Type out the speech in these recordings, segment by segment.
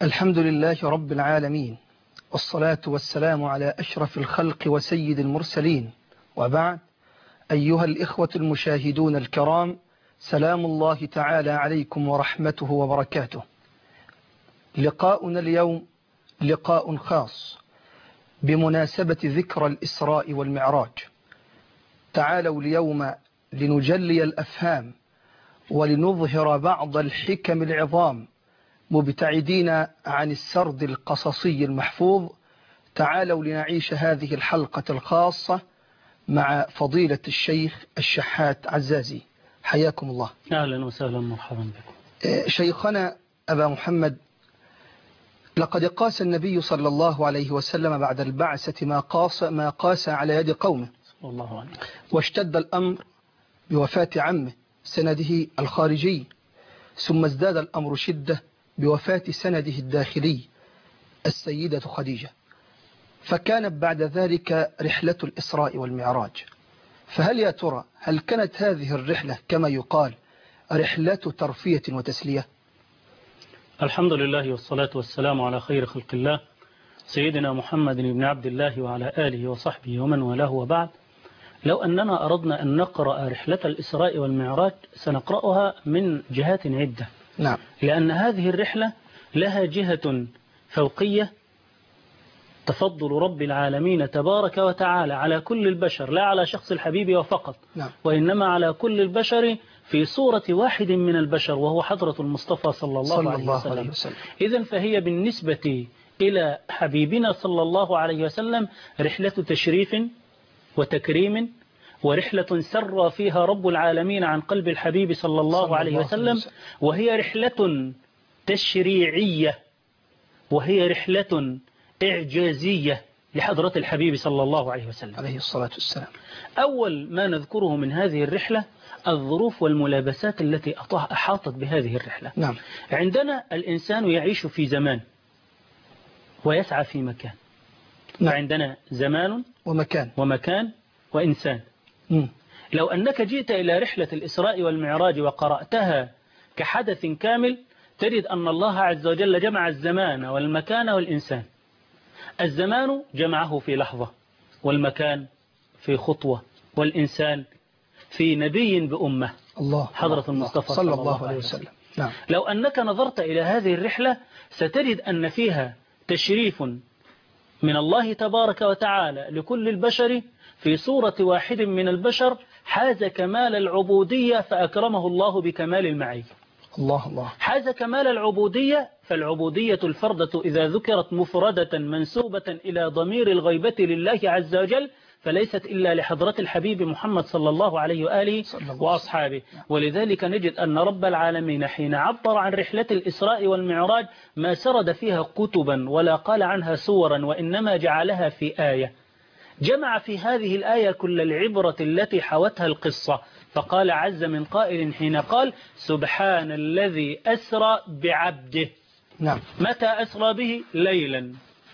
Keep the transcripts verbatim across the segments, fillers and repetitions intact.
الحمد لله رب العالمين، والصلاة والسلام على أشرف الخلق وسيد المرسلين، وبعد. أيها الإخوة المشاهدون الكرام، سلام الله تعالى عليكم ورحمته وبركاته. لقاؤنا اليوم لقاء خاص بمناسبة ذكرى الإسراء والمعراج. تعالوا اليوم لنجلي الأفهام ولنظهر بعض الحكم العظام، مبتعدين عن السرد القصصي المحفوظ. تعالوا لنعيش هذه الحلقة الخاصة مع فضيلة الشيخ الشحات عزازي. حياكم الله. أهلا وسهلا، مرحبا بكم. شيخنا أبا محمد، لقد قاس النبي صلى الله عليه وسلم بعد البعثة ما قاس, ما قاس على يد قومه، صلى الله عليه. واشتد الأمر بوفاة عمه سنده الخارجي، ثم ازداد الأمر شدة بوفاة سنده الداخلي السيدة خديجة، فكانت بعد ذلك رحلة الإسراء والمعراج. فهل يا ترى هل كانت هذه الرحلة كما يقال رحلة ترفية وتسلية؟ الحمد لله والصلاة والسلام على خير خلق الله سيدنا محمد بن عبد الله وعلى آله وصحبه ومن والاه، وبعد. لو أننا أردنا أن نقرأ رحلة الإسراء والمعراج سنقرأها من جهات عدة. نعم. لأن هذه الرحلة لها جهة فوقية، تفضل رب العالمين تبارك وتعالى على كل البشر، لا على شخص الحبيب وفقط. نعم. وإنما على كل البشر في صورة واحد من البشر، وهو حضرة المصطفى صلى الله, صلى عليه, الله وسلم. عليه وسلم. إذن فهي بالنسبة إلى حبيبنا صلى الله عليه وسلم رحلة تشريف وتكريم، ورحلة سر فيها رب العالمين عن قلب الحبيب صلى الله صلى عليه الله وسلم. عليه وسلم. وهي رحلة تشريعية، وهي رحلة إعجازية لحضرة الحبيب صلى الله عليه وسلم عليه الصلاة والسلام. أول ما نذكره من هذه الرحلة الظروف والملابسات التي أحاطت بهذه الرحلة. نعم. عندنا الإنسان يعيش في زمان ويسعى في مكان. نعم. فعندنا زمان ومكان ومكان وإنسان. م. لو أنك جئت إلى رحلة الإسراء والمعراج وقرأتها كحدث كامل تجد أن الله عز وجل جمع الزمان والمكان والإنسان. الزمان جمعه في لحظة، والمكان في خطوة، والإنسان في نبي بأمة، الله حضرة المصطفى صلى الله عليه وسلم. نعم. لو أنك نظرت إلى هذه الرحلة ستجد أن فيها تشريف من الله تبارك وتعالى لكل البشر في صورة واحد من البشر حاز كمال العبودية فأكرمه الله بكمال المعية. الله الله. حاز كمال العبودية، فالعبودية الفردة إذا ذكرت مفردة منسوبة إلى ضمير الغيبة لله عز وجل فليست إلا لحضرة الحبيب محمد صلى الله عليه وآله وأصحابه. ولذلك نجد أن رب العالمين حين عبر عن رحلة الإسراء والمعراج ما سرد فيها كتبا ولا قال عنها سورا، وإنما جعلها في آية، جمع في هذه الآية كل العبرة التي حوتها القصة. فقال عز من قائل حين قال سبحان الذي أسرى بعبده. نعم. متى أسرى به؟ ليلا.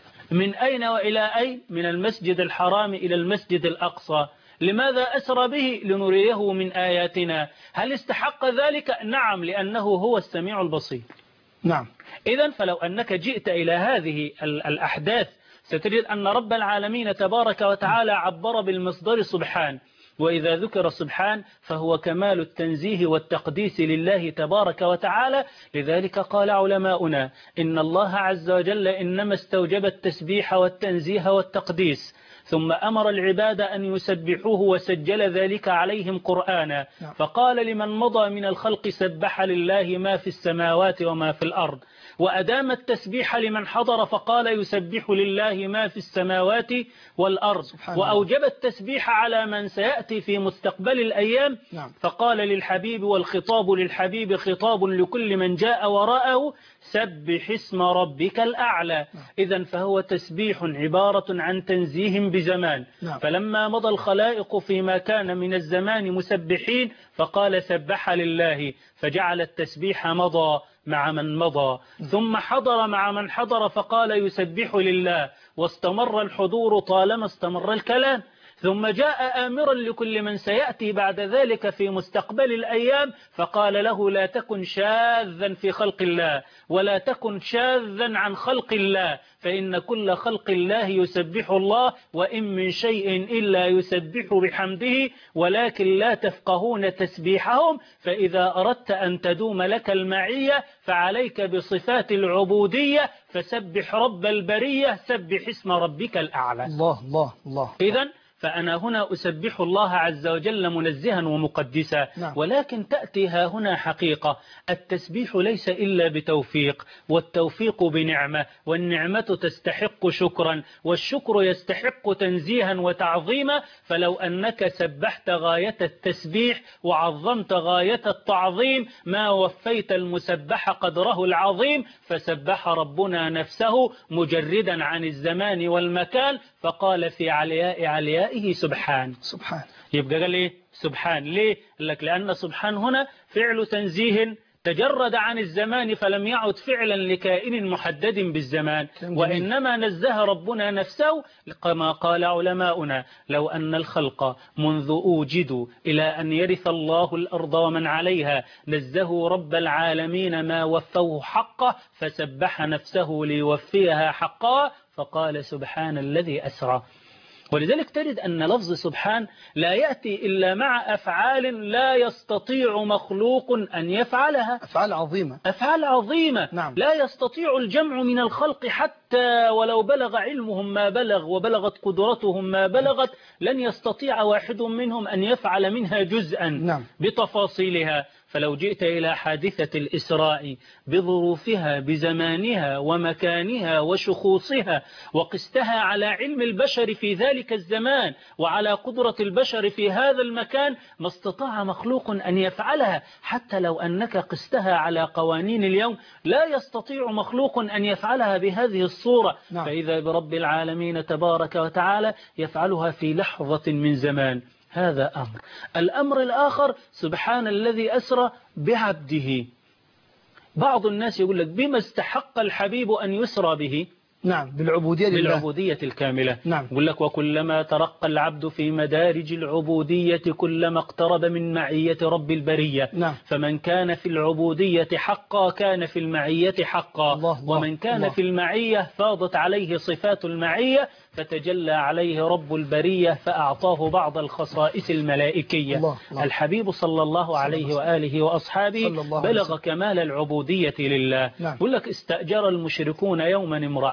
من أين وإلى أين؟ من المسجد الحرام إلى المسجد الأقصى. لماذا أسرى به؟ لنريه من آياتنا. هل استحق ذلك؟ نعم، لأنه هو السميع البصير. نعم. إذن فلو أنك جئت إلى هذه الأحداث ستجد أن رب العالمين تبارك وتعالى عبر بالمصدر سبحان، وإذا ذكر سبحان فهو كمال التنزيه والتقديس لله تبارك وتعالى. لذلك قال علماؤنا إن الله عز وجل إنما استوجب التسبيح والتنزيه والتقديس، ثم أمر العباد أن يسبحوه وسجل ذلك عليهم قرآنا. فقال لمن مضى من الخلق سبح لله ما في السماوات وما في الأرض، وأدام التسبيح لمن حضر فقال يسبح لله ما في السماوات والأرض، وأوجب التسبيح على من سيأتي في مستقبل الأيام. نعم. فقال للحبيب، والخطاب للحبيب خطاب لكل من جاء وراءه، سبح اسم ربك الأعلى. إذن فهو تسبيح عبارة عن تنزيه بزمان. نعم. فلما مضى الخلائق فيما كان من الزمان مسبحين فقال سبح لله، فجعل التسبيح مضى مع من مضى، ثم حضر مع من حضر فقال يسبح لله، واستمر الحضور طالما استمر الكلام. ثم جاء آمرا لكل من سيأتي بعد ذلك في مستقبل الأيام فقال له لا تكن شاذا في خلق الله ولا تكن شاذا عن خلق الله فإن كل خلق الله يسبح الله وإن من شيء إلا يسبح بحمده ولكن لا تفقهون تسبيحهم فإذا أردت أن تدوم لك المعية فعليك بصفات العبودية فسبح رب البرية سبح اسم ربك الأعلى. الله الله الله. إذن فأنا هنا أسبح الله عز وجل منزها ومقدسا. نعم. ولكن تأتي ها هنا حقيقة التسبيح ليس إلا بتوفيق والتوفيق بنعمة والنعمة تستحق شكرا والشكر يستحق تنزيها وتعظيما فلو أنك سبحت غاية التسبيح وعظمت غاية التعظيم ما وفيت المسبح قدره العظيم فسبح ربنا نفسه مجردا عن الزمان والمكان فقال في علياء علياء سبحان. سبحان يبقى قال ايه سبحان ليه؟ قال لك لأن سبحان هنا فعل تنزيه تجرد عن الزمان فلم يعد فعلا لكائن محدد بالزمان وإنما نزه ربنا نفسه كما قال علماؤنا لو أن الخلق منذ أوجدوا إلى أن يرث الله الأرض ومن عليها نزه رب العالمين ما وفوه حقه فسبح نفسه ليوفيها حقها فقال سبحان الذي أسرى. ولذلك تجد أن لفظ سبحان لا يأتي إلا مع أفعال لا يستطيع مخلوق أن يفعلها. أفعال عظيمة أفعال عظيمة. نعم. لا يستطيع الجمع من الخلق حتى ولو بلغ علمهم ما بلغ وبلغت قدرتهم ما بلغت لن يستطيع واحد منهم أن يفعل منها جزءا. نعم. بتفاصيلها. فلو جئت إلى حادثة الإسراء بظروفها بزمانها ومكانها وشخوصها وقستها على علم البشر في ذلك الزمان وعلى قدرة البشر في هذا المكان ما استطاع مخلوق أن يفعلها حتى لو أنك قستها على قوانين اليوم لا يستطيع مخلوق أن يفعلها بهذه الصورة. نعم. فإذا برب العالمين تبارك وتعالى يفعلها في لحظة من زمان. هذا أمر. الأمر الآخر سبحان الذي أسرى بعبده. بعض الناس يقول لك بما استحق الحبيب أن يسرى به. نعم بالعبودية لله. بالعبودية الكاملة. نعم. يقول لك وكلما ترقى العبد في مدارج العبودية كلما اقترب من معية رب البرية. نعم. فمن كان في العبودية حقا كان في المعية حقا. الله ومن كان الله. في المعية فاضت عليه صفات المعية فتجلى عليه رب البرية فأعطاه بعض الخصائص الملائكية. الله الله. الحبيب صلى الله عليه وآله وأصحابه بلغ كمال العبودية لله. نعم. يقول لك استأجر المشركون يوما امرأة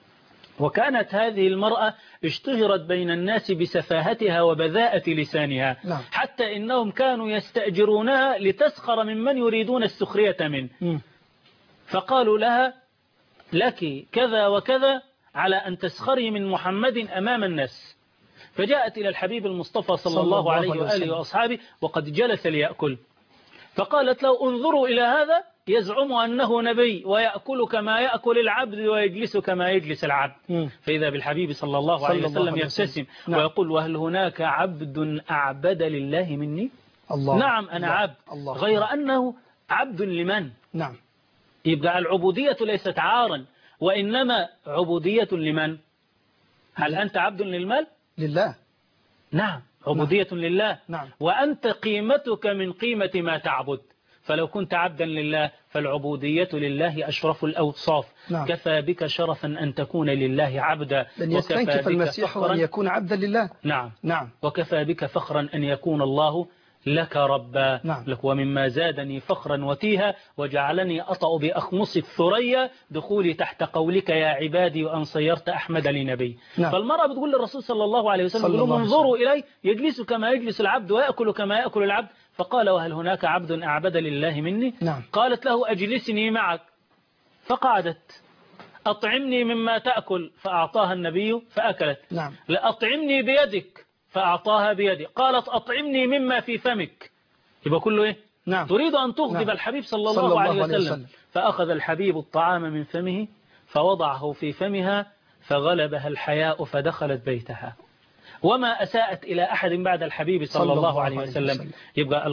وكانت هذه المرأة اشتهرت بين الناس بسفاهتها وبذاءة لسانها. نعم. حتى إنهم كانوا يستأجرونها لتسخر ممن يريدون السخرية منه. م. فقالوا لها لك كذا وكذا على أن تسخري من محمد أمام الناس. فجاءت إلى الحبيب المصطفى صلى, صلى الله, الله عليه وآله وأصحابه وقد جلس ليأكل فقالت له انظروا إلى هذا يزعم أنه نبي ويأكل كما يأكل العبد ويجلس كما يجلس العبد. م. فإذا بالحبيب صلى الله عليه وسلم يبتسم. نعم. ويقول وهل هناك عبد أعبد لله مني؟ الله. نعم أنا الله. عبد الله. غير أنه عبد لمن؟ نعم. يبقى العبودية ليست عارا وإنما عبودية لمن؟ هل أنت عبد للمال؟ لله. نعم عبودية نعم. لله. نعم. وأنت قيمتك من قيمة ما تعبد. فلو كنت عبدا لله فالعبودية لله أشرف الأوصاف. نعم. كفى بك شرفا أن تكون لله عبدا. لن يستنكف المسيح أن يكون عبدا لله. نعم. نعم. وكفى بك فخرا أن يكون الله لك ربا. نعم. لك ومما زادني فخرا وتيها وجعلني أطأ بأخمص الثريا دخولي تحت قولك يا عبادي وأن صيرت أحمد لنبي. نعم. فالمرأة بتقول للرسول صلى الله عليه وسلم انظروا إلي يجلس كما يجلس العبد ويأكل كما يأكل العبد. فقال وهل هناك عبد أعبد لله مني؟ نعم. قالت له أجلسني معك فقعدت. أطعمني مما تأكل فأعطاها النبي فأكلت. نعم. لأطعمني بيدك فأعطاها بيدي. قالت أطعمني مما في فمك. يبقى كله إيه؟ نعم. تريد أن تغضب نعم. الحبيب صلى الله, صلى الله عليه وسلم. وسلم فأخذ الحبيب الطعام من فمه فوضعه في فمها فغلبها الحياء فدخلت بيتها وما أساءت إلى أحد بعد الحبيب صلى, صلى الله, الله عليه وسلم. وسلم. يبقى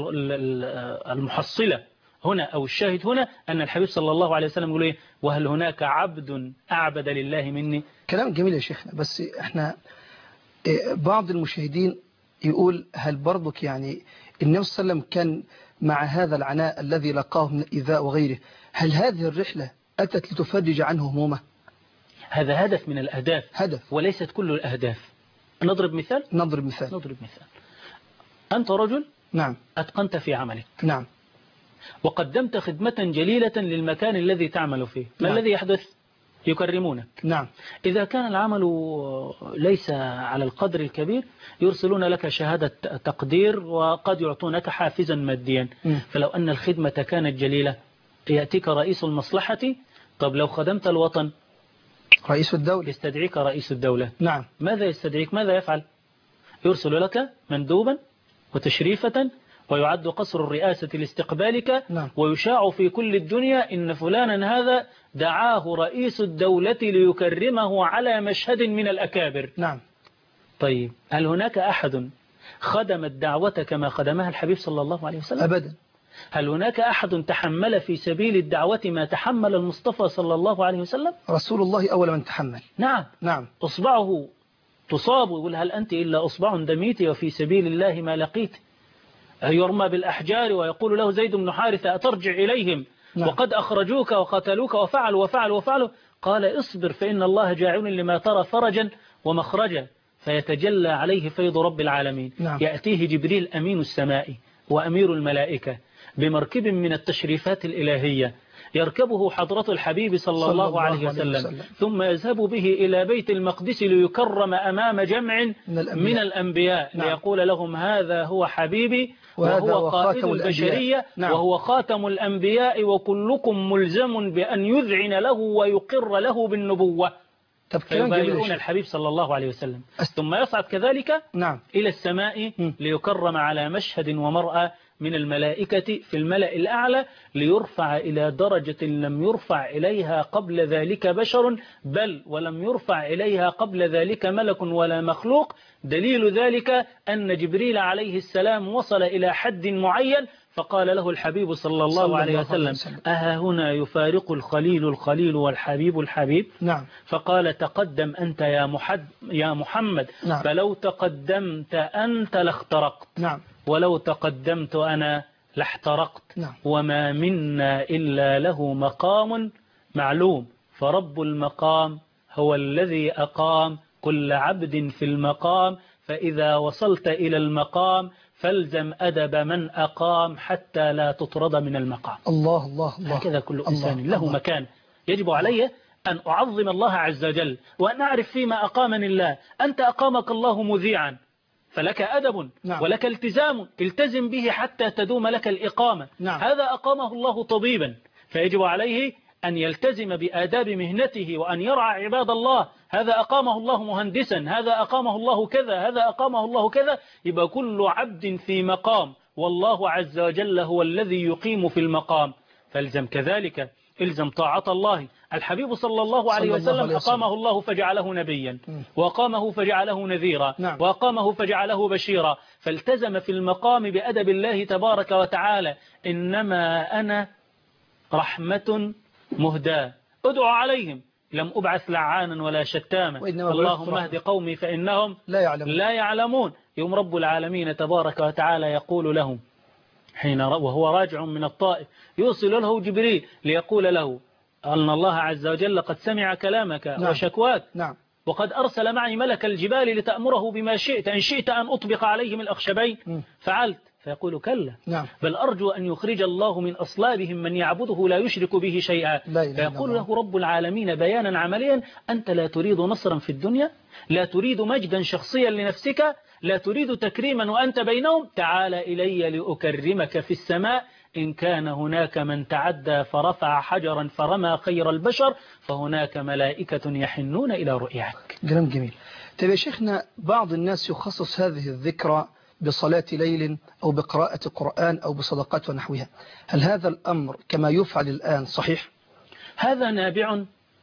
المحصلة هنا أو الشاهد هنا أن الحبيب صلى الله عليه وسلم يقول إيه وهل هناك عبد أعبد لله مني؟ كلام جميل يا شيخنا. بس إحنا بعض المشاهدين يقول هل برضك يعني النبي صلى الله عليه وسلم كان مع هذا العناء الذي لقاه من الإيذاء وغيره، هل هذه الرحلة أتت لتفرج عنه همومه؟ هذا هدف من الأهداف، هدف وليست كل الأهداف. نضرب مثال نضرب مثال نضرب مثال أنت رجل نعم أتقنت في عملك، نعم وقدمت خدمة جليلة للمكان الذي تعمل فيه، ما نعم. الذي يحدث؟ يكرمونك. نعم إذا كان العمل ليس على القدر الكبير يرسلون لك شهادة تقدير، وقد يعطونك حافزا ماديا. م. فلو أن الخدمة كانت جليلة يأتيك رئيس المصلحة، طب لو خدمت الوطن رئيس الدولة يستدعيك رئيس الدولة، نعم ماذا يستدعيك؟ ماذا يفعل؟ يرسل لك مندوبا وتشريفة، ويعد قصر الرئاسة لاستقبالك، نعم. ويشاع في كل الدنيا إن فلانا هذا دعاه رئيس الدولة ليكرمه على مشهد من الأكابر. نعم. طيب هل هناك أحد خدم الدعوة كما خدمها الحبيب صلى الله عليه وسلم؟ أبدا. هل هناك أحد تحمل في سبيل الدعوة ما تحمل المصطفى صلى الله عليه وسلم؟ رسول الله أول من تحمل. نعم نعم. أصبعه تصاب ويقول هل أنت إلا أصبع دميت وفي سبيل الله ما لقيت؟ يرمى بالأحجار ويقول له زيد بن حارثة أترجع إليهم نعم. وقد أخرجوك وقتلوك وفعلوا وفعلوا وفعلوا. قال اصبر فإن الله جاعل لما ترى فرجا ومخرجا، فيتجلى عليه فيض رب العالمين. نعم. يأتيه جبريل أمين السماء وأمير الملائكة بمركب من التشريفات الإلهية، يركبه حضرة الحبيب صلى, صلى الله, الله عليه وسلم, عليه وسلم ثم يذهب به إلى بيت المقدس ليكرم أمام جمع من الأنبياء, من الأنبياء نعم. ليقول لهم هذا هو حبيبي وهو قائد البشرية نعم. وهو خاتم الأنبياء وكلكم ملزم بأن يذعن له ويقر له بالنبوة. فيبايعون الحبيب صلى الله عليه وسلم أست... ثم يصعد كذلك نعم. إلى السماء م. ليكرم على مشهد ومرأة من الملائكة في الملأ الأعلى، ليرفع إلى درجة لم يرفع إليها قبل ذلك بشر، بل ولم يرفع إليها قبل ذلك ملك ولا مخلوق. دليل ذلك أن جبريل عليه السلام وصل إلى حد معين، فقال له الحبيب صلى الله, صلى عليه, الله وسلم عليه وسلم أها هنا يفارق الخليل الخليل والحبيب الحبيب؟ نعم. فقال تقدم أنت يا, محد يا محمد نعم. فلو تقدمت أنت لاخترقت نعم. ولو تقدمت أنا لاحترقت نعم. وما منا إلا له مقام معلوم، فرب المقام هو الذي أقام كل عبد في المقام، فإذا وصلت إلى المقام فالزم أدب من أقام حتى لا تطرد من المقام. الله الله الله. هكذا كل إنسان الله له الله. مكان يجب علي أن أعظم الله عز وجل، وأن أعرف فيما أقامني الله. أنت أقامك الله مذيعا فلك أدب نعم. ولك التزام، التزم به حتى تدوم لك الإقامة. نعم. هذا أقامه الله طبيبا، فيجب عليه أن يلتزم بآداب مهنته وأن يرعى عباد الله. هذا أقامه الله مهندسا، هذا أقامه الله كذا، هذا أقامه الله كذا. يبقى كل عبد في مقام، والله عز وجل هو الذي يقيم في المقام. فالزم كذلك، الزم طاعة الله. الحبيب صلى الله عليه وسلم أقامه الله فجعله نبيا، وأقامه فجعله نذيرا، نعم. وأقامه فجعله بشيرا، فالتزم في المقام بأدب الله تبارك وتعالى. إنما أنا رحمة مهداة أدعو عليهم، لم أبعث لعانا ولا شتاما، اللهم اهد قومي فإنهم لا يعلمون. لا يعلمون. يوم رب العالمين تبارك وتعالى يقول لهم حين وهو راجع من الطائف، يوصل له جبريل ليقول له أن الله عز وجل قد سمع كلامك نعم. وشكواك، نعم. وقد أرسل معي ملك الجبال لتأمره بما شئت، إن شئت أن أطبق عليهم الأخشبين م. فعلت. فيقول كلا، نعم. بل أرجو أن يخرج الله من أصلابهم من يعبده لا يشرك به شيئا. فيقول له رب العالمين بيانا عمليا أنت لا تريد نصرا في الدنيا، لا تريد مجدا شخصيا لنفسك، لا تريد تكريما وأنت بينهم، تعال إلي لأكرمك في السماء. إن كان هناك من تعدى فرفع حجرا فرمى خير البشر فهناك ملائكة يحنون إلى رؤياك. كلام جميل. طيب يا شيخنا، بعض الناس يخصص هذه الذكرى بصلاة ليل أو بقراءة قرآن أو بصدقات ونحوها، هل هذا الأمر كما يفعل الآن صحيح؟ هذا نابع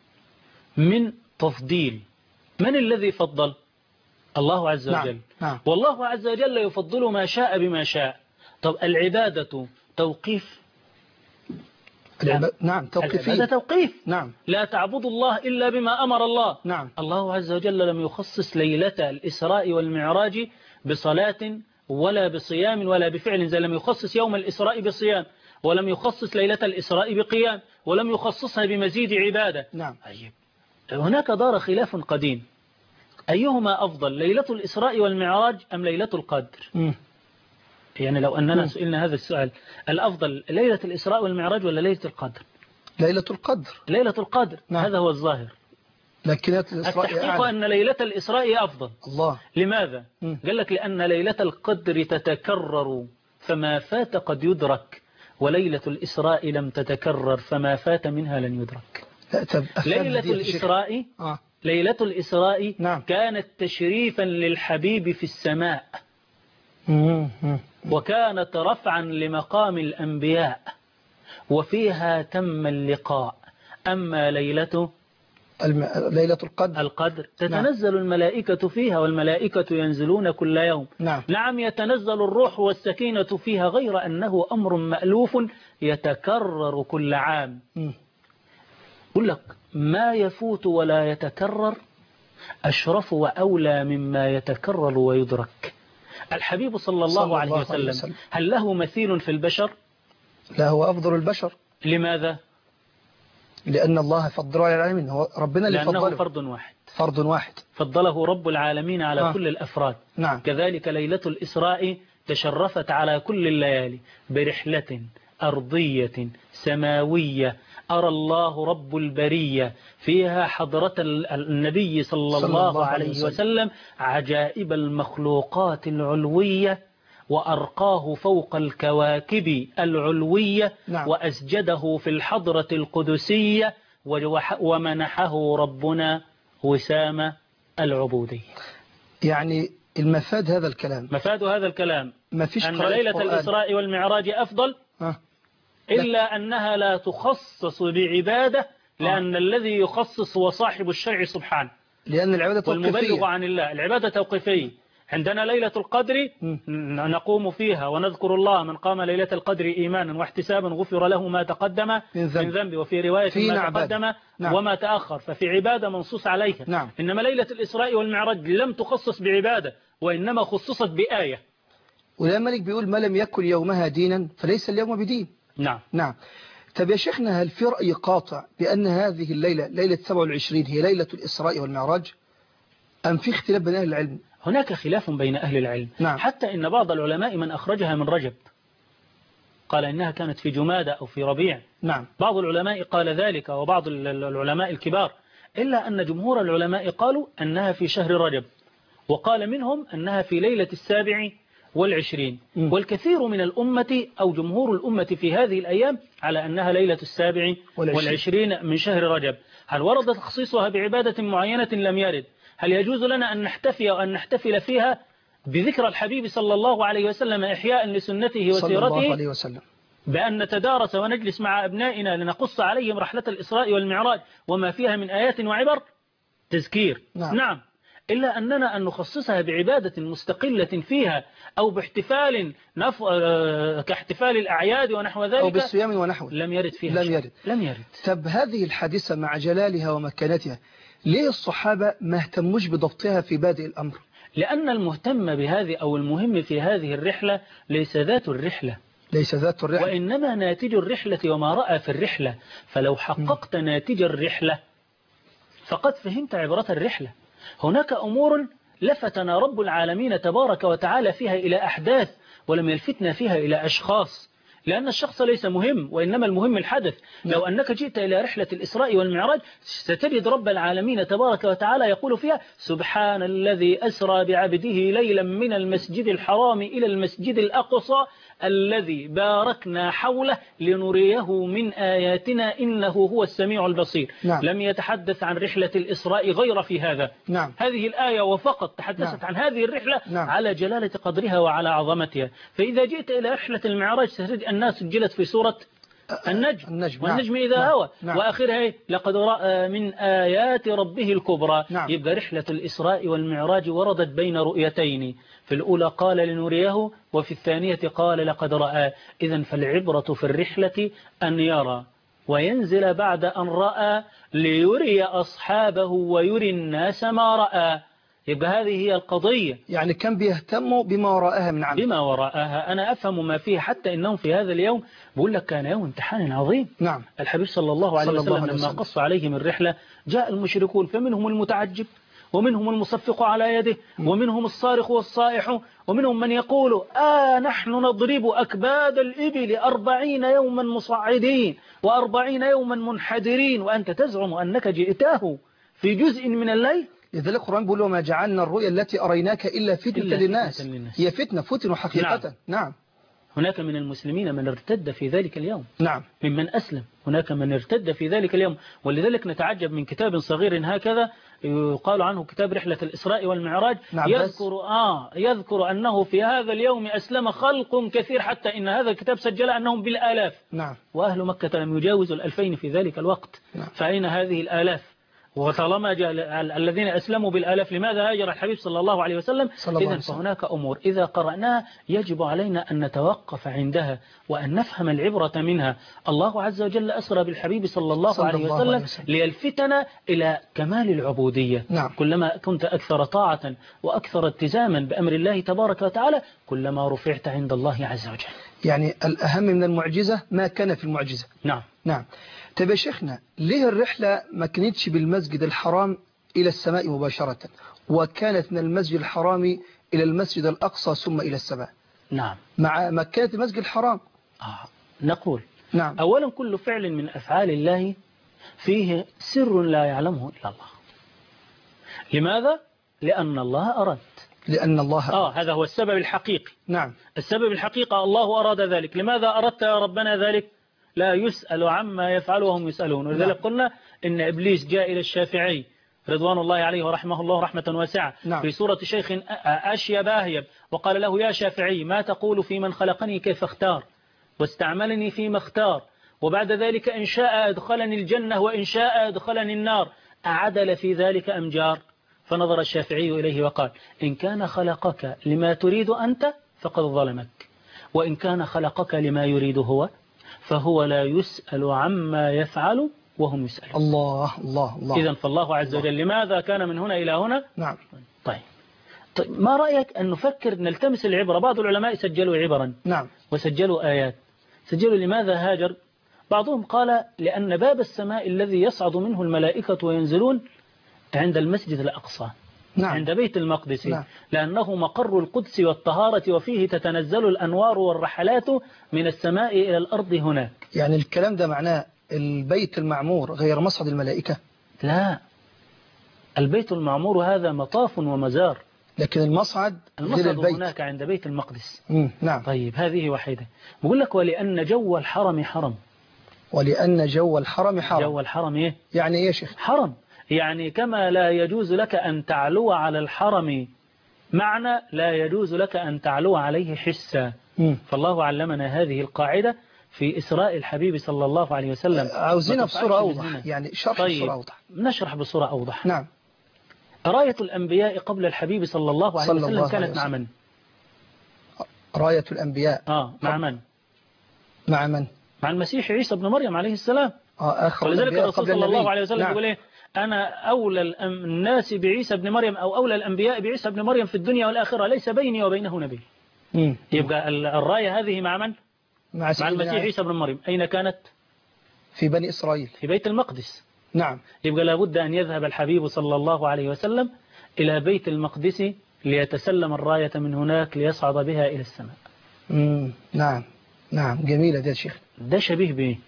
من تفضيل. من الذي فضل؟ الله عز وجل. نعم. نعم. والله عز وجل يفضل ما شاء بما شاء. طب العبادة توقيف؟ العب... نعم توقيفية. هذا توقيف. نعم. لا تعبدوا الله إلا بما أمر الله. نعم. الله عز وجل لم يخصص ليلة الإسراء والمعراج بصلاة ولا بصيام ولا بفعل، زي لم يخصص يوم الإسراء بصيام، ولم يخصص ليلة الإسراء بقيام، ولم يخصصها بمزيد عبادة. نعم. طيب هناك دار خلاف قديم، أيهما أفضل، ليلة الإسراء والمعراج أم ليلة القدر؟ م. يعني لو أننا م. سئلنا هذا السؤال، الأفضل ليلة الإسراء والمعراج ولا ليلة القدر؟ ليلة القدر. ليلة القدر. نعم. هذا هو الظاهر. لكن الإسراء التحقيق أعلى. أن ليلة الإسراء أفضل. الله. لماذا؟ م. قال لك لأن ليلة القدر تتكرر فما فات قد يدرك، وليلة الإسراء لم تتكرر فما فات منها لن يدرك. ليلة الإسراء آه. ليلة الإسراء نعم. كانت تشريفا للحبيب في السماء، م. م. وكانت رفعا لمقام الأنبياء، وفيها تم اللقاء. أما ليلة الم... ليلة القدر القدر تتنزل نعم. الملائكة فيها، والملائكة ينزلون كل يوم. نعم. نعم يتنزل الروح والسكينة فيها، غير أنه أمر مألوف يتكرر كل عام. م. يقول لك ما يفوت ولا يتكرر أشرف وأولى مما يتكرر ويدرك. الحبيب صلى الله, صلى الله عليه وسلم, وسلم هل له مثيل في البشر؟ لا، هو أفضل البشر. لماذا؟ لأن الله فضل على العالمين، هو ربنا اللي لأنه فضله. فرد واحد. فرد واحد فضله رب العالمين على آه. كل الأفراد. نعم. كذلك ليلة الإسراء تشرفت على كل الليالي برحلة أرضية سماوية أرى الله رب البرية فيها حضرة النبي صلى, صلى الله, الله عليه وسلم, وسلم عجائب المخلوقات العلوية، وأرقاه فوق الكواكب العلوية. نعم. وأسجده في الحضرة القدسية، ومنحه ربنا وسام العبودية. يعني المفاد هذا الكلام مفاد هذا الكلام ما فيش أن ليلة القرآن. الإسراء والمعراج أفضل أه. إلا أنها لا تخصص بعبادة، لأن أه. الذي يخصص هو صاحب الشرع سبحانه، لأن العبادة توقيفية والمبلغ عن الله. العبادة توقيفية. عندنا ليلة القدر م. نقوم فيها ونذكر الله، من قام ليلة القدر إيمانا واحتسابا غفر له ما تقدم من ذنب, من ذنب وفي رواية ما نعباد. تقدم نعم. وما تأخر، ففي عبادة منصوص عليها. نعم. إنما ليلة الإسراء والمعراج لم تخصص بعبادة، وإنما خصصت بآية. ولا ملك بيقول ما لم يكن يومها دينا فليس اليوم بدين. نعم. نعم. طب يا شيخنا، هل في رأي قاطع بأن هذه الليلة ليلة سبعة وعشرين هي ليلة الإسراء والمعراج، أم في اختلاف بين أهل العلم؟ هناك خلاف بين أهل العلم. نعم. حتى إن بعض العلماء من أخرجها من رجب قال إنها كانت في جمادة أو في ربيع. نعم. بعض العلماء قال ذلك، وبعض العلماء الكبار، إلا أن جمهور العلماء قالوا أنها في شهر رجب، وقال منهم أنها في ليلة السابع والعشرين. م. والكثير من الأمة أو جمهور الأمة في هذه الأيام على أنها ليلة السابع والعشرين من شهر رجب. هل ورد تخصيصها بعبادة معينة؟ لم يرد. هل يجوز لنا أن نحتفي أو أن نحتفل فيها بذكر الحبيب صلى الله عليه وسلم إحياء لسنته وسيرته صلى الله عليه وسلم، بأن نتدارس ونجلس مع أبنائنا لنقص عليهم رحلة الإسراء والمعراج وما فيها من آيات وعبر تذكير؟ نعم. نعم. إلا أننا أن نخصصها بعبادة مستقلة فيها، أو باحتفال نف... كاحتفال الأعياد ونحو ذلك، أو بالصيام ونحوه، لم يرد فيها لم يرد. لم يرد. طب هذه الحادثة مع جلالها ومكانتها ليه الصحابة ما اهتموش بضبطها في بادئ الأمر؟ لأن المهتم بهذه أو المهم في هذه الرحلة ليس ذات الرحلة، ليس ذات الرحلة، وإنما ناتج الرحلة وما رأى في الرحلة. فلو حققت م. ناتج الرحلة فقد فهمت عبرة الرحلة. هناك أمور لفتنا رب العالمين تبارك وتعالى فيها إلى أحداث، ولم يلفتنا فيها إلى أشخاص، لأن الشخص ليس مهم، وإنما المهم الحدث. لو أنك جئت إلى رحلة الإسراء والمعراج ستجد رب العالمين تبارك وتعالى يقول فيها: سبحان الذي أسرى بعبده ليلا من المسجد الحرام إلى المسجد الأقصى الذي باركنا حوله لنريه من آياتنا إنه هو السميع البصير. نعم. لم يتحدث عن رحلة الإسراء غير في هذا. نعم. هذه الآية وفقط تحدثت نعم. عن هذه الرحلة. نعم. على جلالة قدرها وعلى عظمتها. فإذا جئت إلى رحلة المعراج ستجد أنها سجلت في سورة النجم, النجم. والنجم نعم. إذا نعم. هوى. نعم. وآخرها لقد رأى من آيات ربه الكبرى. نعم. يبقى رحلة الإسراء والمعراج وردت بين رؤيتين، في الأولى قال لنريه، وفي الثانية قال لقد رأى. إذن فالعبرة في الرحلة أن يرى وينزل بعد أن رأى ليري أصحابه ويري الناس ما رأى. يبقى هذه هي القضية. يعني كان بيهتموا بما وراءها من عمل. بما وراءها أنا أفهم ما فيه، حتى إنهم في هذا اليوم بقول لك كان يوم امتحان عظيم. نعم. الحبيب صلى الله عليه صلى الله وسلم عليه لما وسلم. قص عليهم الرحلة جاء المشركون فمنهم المتعجب ومنهم المصفق على يده ومنهم الصارخ والصائح ومنهم من يقول آه نحن نضرب أكباد الإبل أربعين يوما مصعدين وأربعين يوما منحدرين وأنت تزعم أنك جئتاه في جزء من الليل. لذلك القرآن بيقول وما جعلنا الرؤيا التي أريناك إلا فتنة إلا للناس. فتنة للناس. هي فتنة فتنة حقيقة. نعم. نعم. هناك من المسلمين من ارتد في ذلك اليوم. نعم. ممن أسلم هناك من ارتد في ذلك اليوم. ولذلك نتعجب من كتاب صغير هكذا يقال عنه كتاب رحلة الإسراء والمعراج. نعم. يذكر, آه يذكر أنه في هذا اليوم أسلم خلق كثير حتى إن هذا الكتاب سجل أنهم بالآلاف. نعم. وأهل مكة لم يجاوزوا الألفين في ذلك الوقت. نعم. فأين هذه الآلاف؟ وطالما جاء الذين أسلموا بالآلاف لماذا هاجر الحبيب صلى الله عليه وسلم؟ إذن فهناك أمور إذا قرأناها يجب علينا أن نتوقف عندها وأن نفهم العبرة منها. الله عز وجل أسرى بالحبيب صلى الله, صلى عليه, الله وسلم عليه وسلم ليلفتنا إلى كمال العبودية. نعم. كلما كنت أكثر طاعة وأكثر التزاما بأمر الله تبارك وتعالى كلما رفعت عند الله عز وجل. يعني الأهم من المعجزة ما كان في المعجزة. نعم. نعم. طيب يا شيخنا ليه الرحلة ما كانتش بالمسجد الحرام إلى السماء مباشرة وكانت من المسجد الحرام إلى المسجد الأقصى ثم إلى السماء؟ نعم. مع ما كانت المسجد الحرام. آه. نقول نعم. أولا كل فعل من أفعال الله فيه سر لا يعلمه إلا الله. لماذا؟ لأن الله أراد. لأن الله آه هذا هو السبب الحقيقي. نعم. السبب الحقيقي الله أراد ذلك. لماذا أردت يا ربنا ذلك؟ لا يسأل عما يفعل وهم يسألون. ولذلك نعم. قلنا إن إبليس جاء إلى الشافعي رضوان الله عليه ورحمه الله رحمة واسعة نعم. في سورة شيخ أشيب أهيب وقال له يا شافعي ما تقول في من خلقني كيف اختار واستعملني فيما اختار وبعد ذلك إن شاء أدخلني الجنة وإن شاء أدخلني النار أعدل في ذلك أم جار؟ فنظر الشافعي إليه وقال إن كان خلقك لما تريد أنت فقد ظلمك وإن كان خلقك لما يريد هو فهو لا يسأل عما يفعل وهم يسألون. الله الله الله. إذن فالله عز وجل لماذا كان من هنا إلى هنا؟ نعم. طيب. طيب ما رأيك أن نفكر نلتمس العبرة؟ بعض العلماء سجلوا عبرا. نعم. وسجلوا آيات. سجلوا لماذا هاجر؟ بعضهم قال لأن باب السماء الذي يصعد منه الملائكة وينزلون عند المسجد الأقصى. نعم. عند بيت المقدس. نعم. لأنه مقر القدس والطهارة وفيه تتنزل الأنوار والرحلات من السماء إلى الأرض هناك. يعني الكلام ده معناه البيت المعمور غير مصعد الملائكة؟ لا، البيت المعمور هذا مطاف ومزار، لكن المصعد المصعد البيت هناك عند بيت المقدس. مم. نعم. طيب هذه واحدة. بقول لك ولأن جو الحرم حرم. ولأن جو الحرم حرم. جو الحرم إيه؟ يعني إيه يا شيخ؟ حرم، يعني كما لا يجوز لك أن تعلو على الحرم معنى لا يجوز لك أن تعلو عليه حسا. مم. فالله علمنا هذه القاعدة في إسراء الحبيب صلى الله عليه وسلم. عاوزينها بصورة أوضح، يعني شرح طيب بصورة أوضح. نشرح بصورة أوضح. نعم. راية الأنبياء قبل الحبيب صلى الله عليه وسلم الله كانت مع من؟ راية الأنبياء آه مع من؟ مع من؟ مع المسيح عيسى بن مريم عليه السلام. آه آخر ولذلك الرسول صلى الله عليه وسلم نعم. يقول إيه؟ أنا أولى الناس بعيسى بن مريم أو أولى الأنبياء بعيسى بن مريم في الدنيا والآخرة، ليس بيني وبينه نبي. مم. يبقى الراية هذه مع من؟ مع, مع المسيح عيسى بن مريم. أين كانت؟ في بني إسرائيل، في بيت المقدس. نعم. يبقى لابد أن يذهب الحبيب صلى الله عليه وسلم إلى بيت المقدس ليتسلم الراية من هناك ليصعد بها إلى السماء. مم. نعم نعم جميلة ده شيخ. ده شبيه به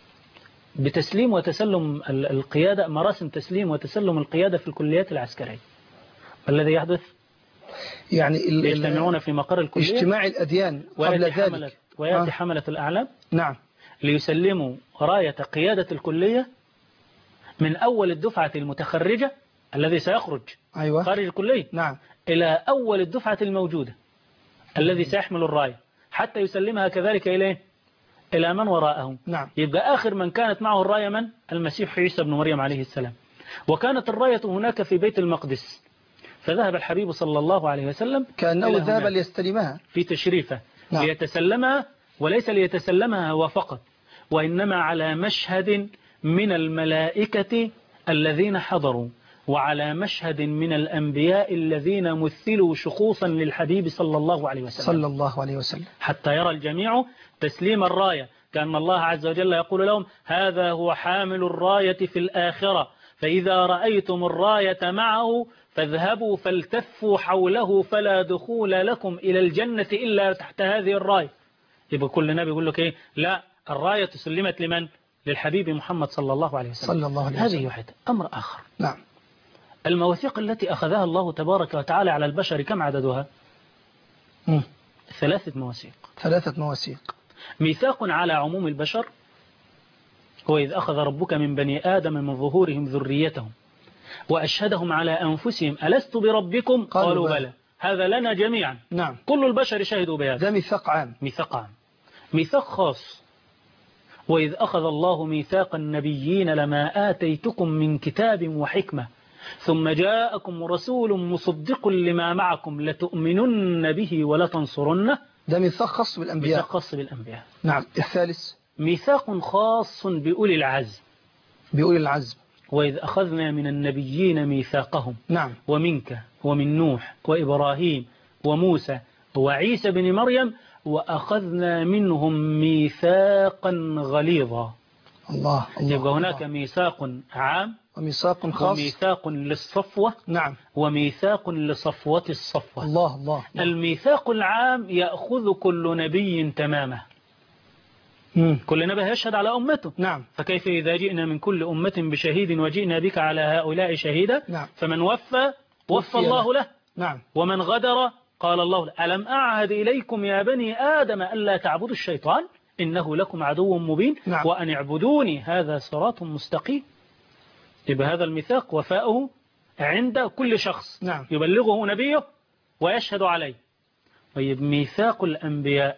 بتسليم وتسلم القيادة، مراسم تسليم وتسلم القيادة في الكليات العسكرية. الذي يحدث يعني يجتمعون في مقر الكلية، اجتماع الأديان قبل ذلك، ويأتي آه. حملة الأعلام نعم ليسلموا راية قيادة الكلية من أول الدفعة المتخرجة الذي سيخرج أيوة. خارج الكلية نعم. إلى أول الدفعة الموجودة الذي سيحمل الراية حتى يسلمها كذلك إليه إلى من وراءه. نعم. يبقى آخر من كانت معه الراية من؟ المسيح عيسى بن مريم عليه السلام. وكانت الراية هناك في بيت المقدس، فذهب الحبيب صلى الله عليه وسلم كأنه ذهب ليستلمها في تشريفه. نعم. ليتسلمها، وليس ليتسلمها هو فقط، وإنما على مشهد من الملائكة الذين حضروا، وعلى مشهد من الأنبياء الذين مثلوا شخوصا للحبيب صلى الله عليه وسلم صلى الله عليه وسلم، حتى يرى الجميع تسليم الراية، كأن الله عز وجل يقول لهم هذا هو حامل الراية في الآخرة، فإذا رأيتم الراية معه فاذهبوا فالتفوا حوله فلا دخول لكم إلى الجنة إلا تحت هذه الراية. يبقى كل نبي يقول لك إيه؟ لا، الراية سلمت لمن؟ للحبيب محمد صلى الله عليه وسلم. صلى الله عليه وسلم. هذه واحدة. أمر آخر، نعم، المواثيق التي أخذها الله تبارك وتعالى على البشر كم عددها؟ م. ثلاثة مواثيق. ثلاثة مواثيق. ميثاق على عموم البشر، وإذ أخذ ربك من بني آدم من ظهورهم ذريتهم وأشهدهم على أنفسهم ألست بربكم؟ قالوا, قالوا بلى. هذا لنا جميعا، نعم، كل البشر شهدوا بهذا. ده ميثاق عام. ميثاق عام. ميثاق خاص، وإذ أخذ الله ميثاق النبيين لما آتيتكم من كتاب وحكمة ثم جاءكم رسول مصدق لما معكم لتؤمنن به ولتنصرنه. ده ميثاق خاص بالأنبياء. ميثاق خاص بالأنبياء. نعم. الثالث ميثاق خاص بأولي العزم. بأولي العزم. وإذ أخذنا من النبيين ميثاقهم. نعم. ومنك ومن نوح وإبراهيم وموسى وعيسى بن مريم وأخذنا منهم ميثاقا غليظا. الله الله. يبقى هناك الله. ميثاق عام وميثاق خاص وميثاق للصفوة. نعم. وميثاق لصفوة الصفوة. الله الله, الله. الميثاق العام يأخذ كل نبي تمامه. مم. كل نبي يشهد على أمته. نعم. فكيف إذا جئنا من كل أمة بشهيد وجئنا بك على هؤلاء شهيدا. نعم. فمن وفى وفى الله له. نعم. ومن غدر قال الله له ألم أعهد إليكم يا بني آدم ألا تعبدوا الشيطان إنه لكم عدو مبين. نعم. وأن اعبدوني هذا صراط مستقيم. يبقى هذا الميثاق وفاؤه عند كل شخص. نعم. يبلغه نبيه ويشهد عليه. طيب ميثاق الأنبياء،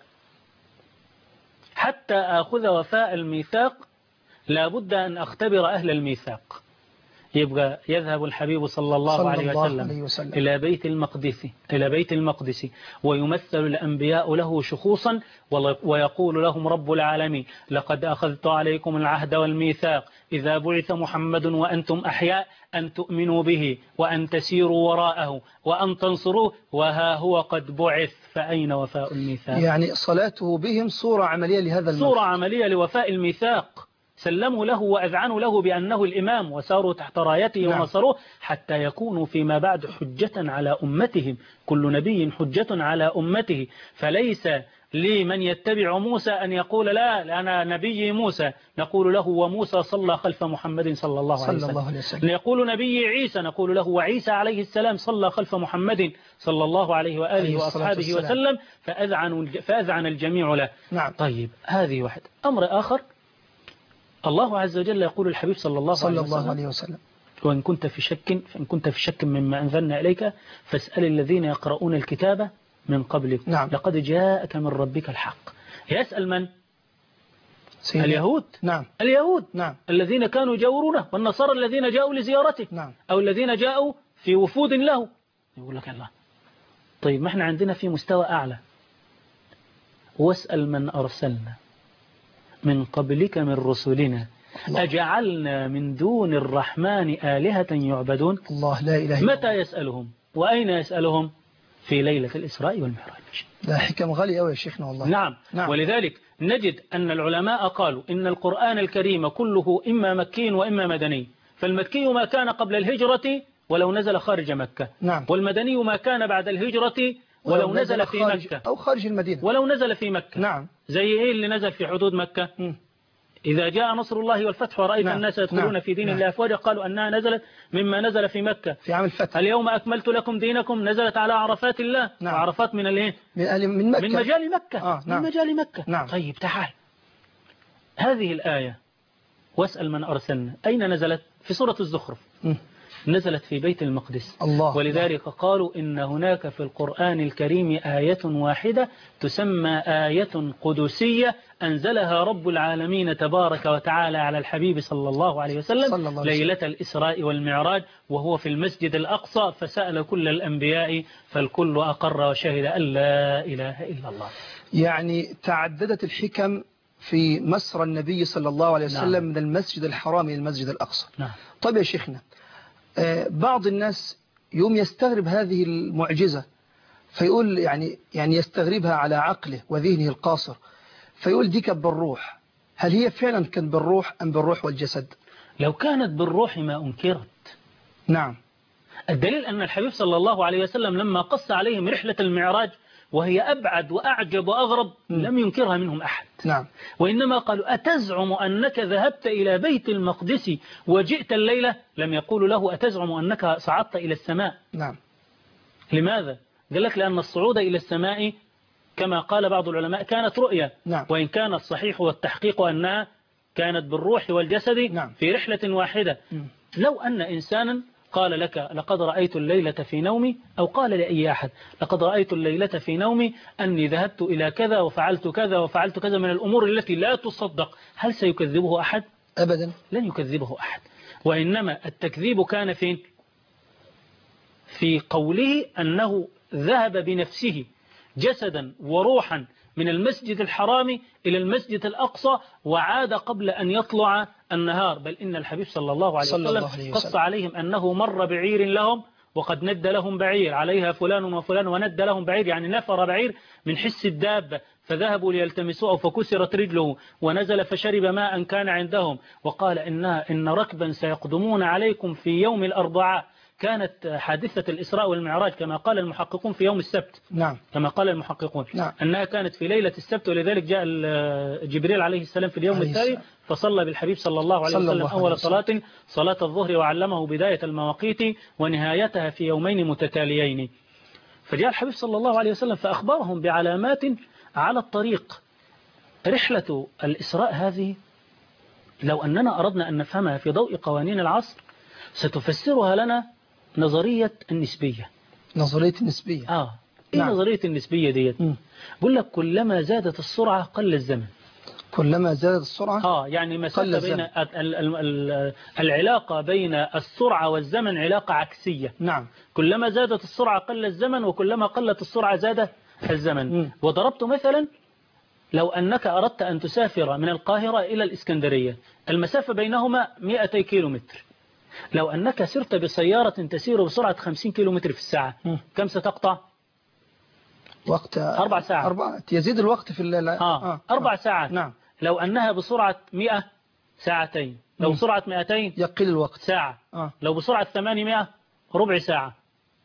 حتى آخذ وفاء الميثاق لابد أن أختبر أهل الميثاق. يبقى يذهب الحبيب صلى الله, صلى عليه, الله وسلم عليه وسلم إلى بيت المقدس إلى بيت المقدس ويمثل الأنبياء له شخوصا ويقول لهم رب العالمين لقد أخذت عليكم العهد والميثاق إذا بعث محمد وأنتم أحياء أن تؤمنوا به وأن تسيروا وراءه وأن تنصروه وها هو قد بعث فأين وفاء الميثاق؟ يعني صلاته بهم صورة عملية لهذا الميثاق. صورة عملية لوفاء الميثاق. سلموا له وأذعنوا له بأنه الإمام وساروا تحت رايته. نعم. ونصروه حتى يكونوا فيما بعد حجة على أمتهم. كل نبي حجة على أمته، فليس لمن يتبع موسى أن يقول لا أنا نبي موسى، نقول له وموسى صلى خلف محمد صلى الله عليه وسلم. الله عليه وسلم. يقول نبي عيسى نقول له وعيسى عليه السلام صلى خلف محمد صلى الله عليه وآله وأصحابه وسلم. فأذعن, فأذعن الجميع له. نعم. طيب هذه واحد. أمر آخر، الله عز وجل يقول الحبيب صلى الله, صلى عليه, الله وسلم عليه وسلم وإن كنت في شك فإن كنت في شك مما أنزلنا إليك فاسأل الذين يقرؤون الكتاب من قبلك. نعم. لقد جاءك من ربك الحق. يسأل من؟ سيدي. اليهود. نعم. اليهود. نعم. الذين كانوا يجاورونه والنصارى الذين جاءوا لزيارته. نعم. أو الذين جاءوا في وفود له. يقول لك الله طيب ما احنا عندنا في مستوى أعلى. واسأل من أرسلنا من قبلك من رسلنا الله. أجعلنا من دون الرحمن آلهة يعبدون. الله لا إله إلا متى يسألهم وأين يسألهم؟ في ليلة الإسراء والمعراج. لا حكم غالية أوي يا شيخنا والله. نعم. نعم. ولذلك نجد أن العلماء قالوا إن القرآن الكريم كله إما مكي وإما مدني. فالمكي ما كان قبل الهجرة ولو نزل خارج مكة. نعم. والمدني ما كان بعد الهجرة ولو نزل في مكة أو خارج المدينة ولو نزل في مكة. نعم. زي إيه اللي نزل في حدود مكة؟ م. إذا جاء نصر الله والفتح ورأيت نعم. الناس يدخلون نعم. في دين نعم. الله أفواجا قالوا أنها نزلت مما نزل في مكة في عام الفتح. اليوم أكملت لكم دينكم نزلت على عرفات الله. نعم. وعرفات من الايه؟ من, من مكة من مجال مكة. آه. نعم. من مجال مكة. نعم. طيب تعال هذه الآية واسأل من أرسلنا أين نزلت؟ في سورة الزخرف. م. نزلت في بيت المقدس. الله. ولذلك قالوا إن هناك في القرآن الكريم آية واحدة تسمى آية قدسية أنزلها رب العالمين تبارك وتعالى على الحبيب صلى الله عليه وسلم صلى الله عليه وسلم. ليلة الإسراء والمعراج وهو في المسجد الأقصى فسأل كل الأنبياء فالكل أقر وشهد أن لا إله إلا الله. يعني تعددت الحكم في مسرى النبي صلى الله عليه وسلم نعم. من المسجد الحرام إلى المسجد الأقصى. نعم. طيب يا شيخنا، بعض الناس يوم يستغرب هذه المعجزة فيقول يعني يعني يستغربها على عقله وذهنه القاصر، فيقول دي كانت بالروح. هل هي فعلا كانت بالروح أم بالروح والجسد؟ لو كانت بالروح ما أنكرت. نعم. الدليل أن الحبيب صلى الله عليه وسلم لما قص عليهم رحلة المعراج وهي أبعد وأعجب وأغرب م. لم ينكرها منهم أحد. نعم. وإنما قالوا أتزعم أنك ذهبت إلى بيت المقدس وجئت الليلة؟ لم يقولوا له أتزعم أنك صعدت إلى السماء. نعم. لماذا؟ قال لك لأن الصعود إلى السماء كما قال بعض العلماء كانت رؤية. نعم. وإن كان الصحيح والتحقيق أنها كانت بالروح والجسد. نعم. في رحلة واحدة. م. لو أن إنسانا قال لك لقد رأيت الليلة في نومي، أو قال لأي أحد لقد رأيت الليلة في نومي أني ذهبت إلى كذا وفعلت كذا وفعلت كذا من الأمور التي لا تصدق، هل سيكذبه أحد؟ أبدا لن يكذبه أحد. وإنما التكذيب كان فين؟ في قوله أنه ذهب بنفسه جسدا وروحا من المسجد الحرام إلى المسجد الأقصى وعاد قبل أن يطلع النهار. بل إن الحبيب صلى الله عليه صلى وسلم الله عليه قص وسلم. عليهم أنه مر بعير لهم وقد ند لهم بعير عليها فلان وفلان، وند لهم بعير يعني نفر بعير من حس الدابة، فذهبوا ليلتمسوه فكسرت رجله ونزل فشرب ماء كان عندهم، وقال إنها إن ركبا سيقدمون عليكم في يوم الأربعاء. كانت حادثة الإسراء والمعراج كما قال المحققون في يوم السبت. نعم. كما قال المحققون. نعم. أنها كانت في ليلة السبت، ولذلك جاء جبريل عليه السلام في اليوم التالي فصلى بالحبيب صلى الله عليه صلى وسلم الله عليه أول وسلم. صلاة صلاة الظهر، وعلمه بداية المواقيت ونهايتها في يومين متتاليين. فجاء الحبيب صلى الله عليه وسلم فأخبرهم بعلامات على الطريق. رحلة الإسراء هذه لو أننا أردنا أن نفهمها في ضوء قوانين العصر ستفسرها لنا نظرية النسبية. نظرية النسبية. آه. إيه نعم. نظرية النسبية ديت؟ بقول لك كلما زادت السرعة قل الزمن. كلما زادت السرعة آه يعني مسافة بين ال ال ال العلاقة بين السرعة والزمن علاقة عكسية. نعم. كلما زادت السرعة قل الزمن، وكلما قلت السرعة زاد الزمن. م. وضربت مثلا لو أنك أردت أن تسافر من القاهرة إلى الإسكندرية، المسافة بينهما مئتي كيلو متر. لو أنك سرت بسيارة تسير بسرعة خمسين كيلو متر في الساعة، م. كم ستقطع؟ وقت أربع ساعات. أربع يزيد الوقت في الليل. آه. آه. أربع آه. ساعات. نعم. لو أنها بسرعة مئة ساعتين، لو م. بسرعة مئتين يقل الوقت ساعة. آه. لو بسرعة ثمانمائة ربع ساعة.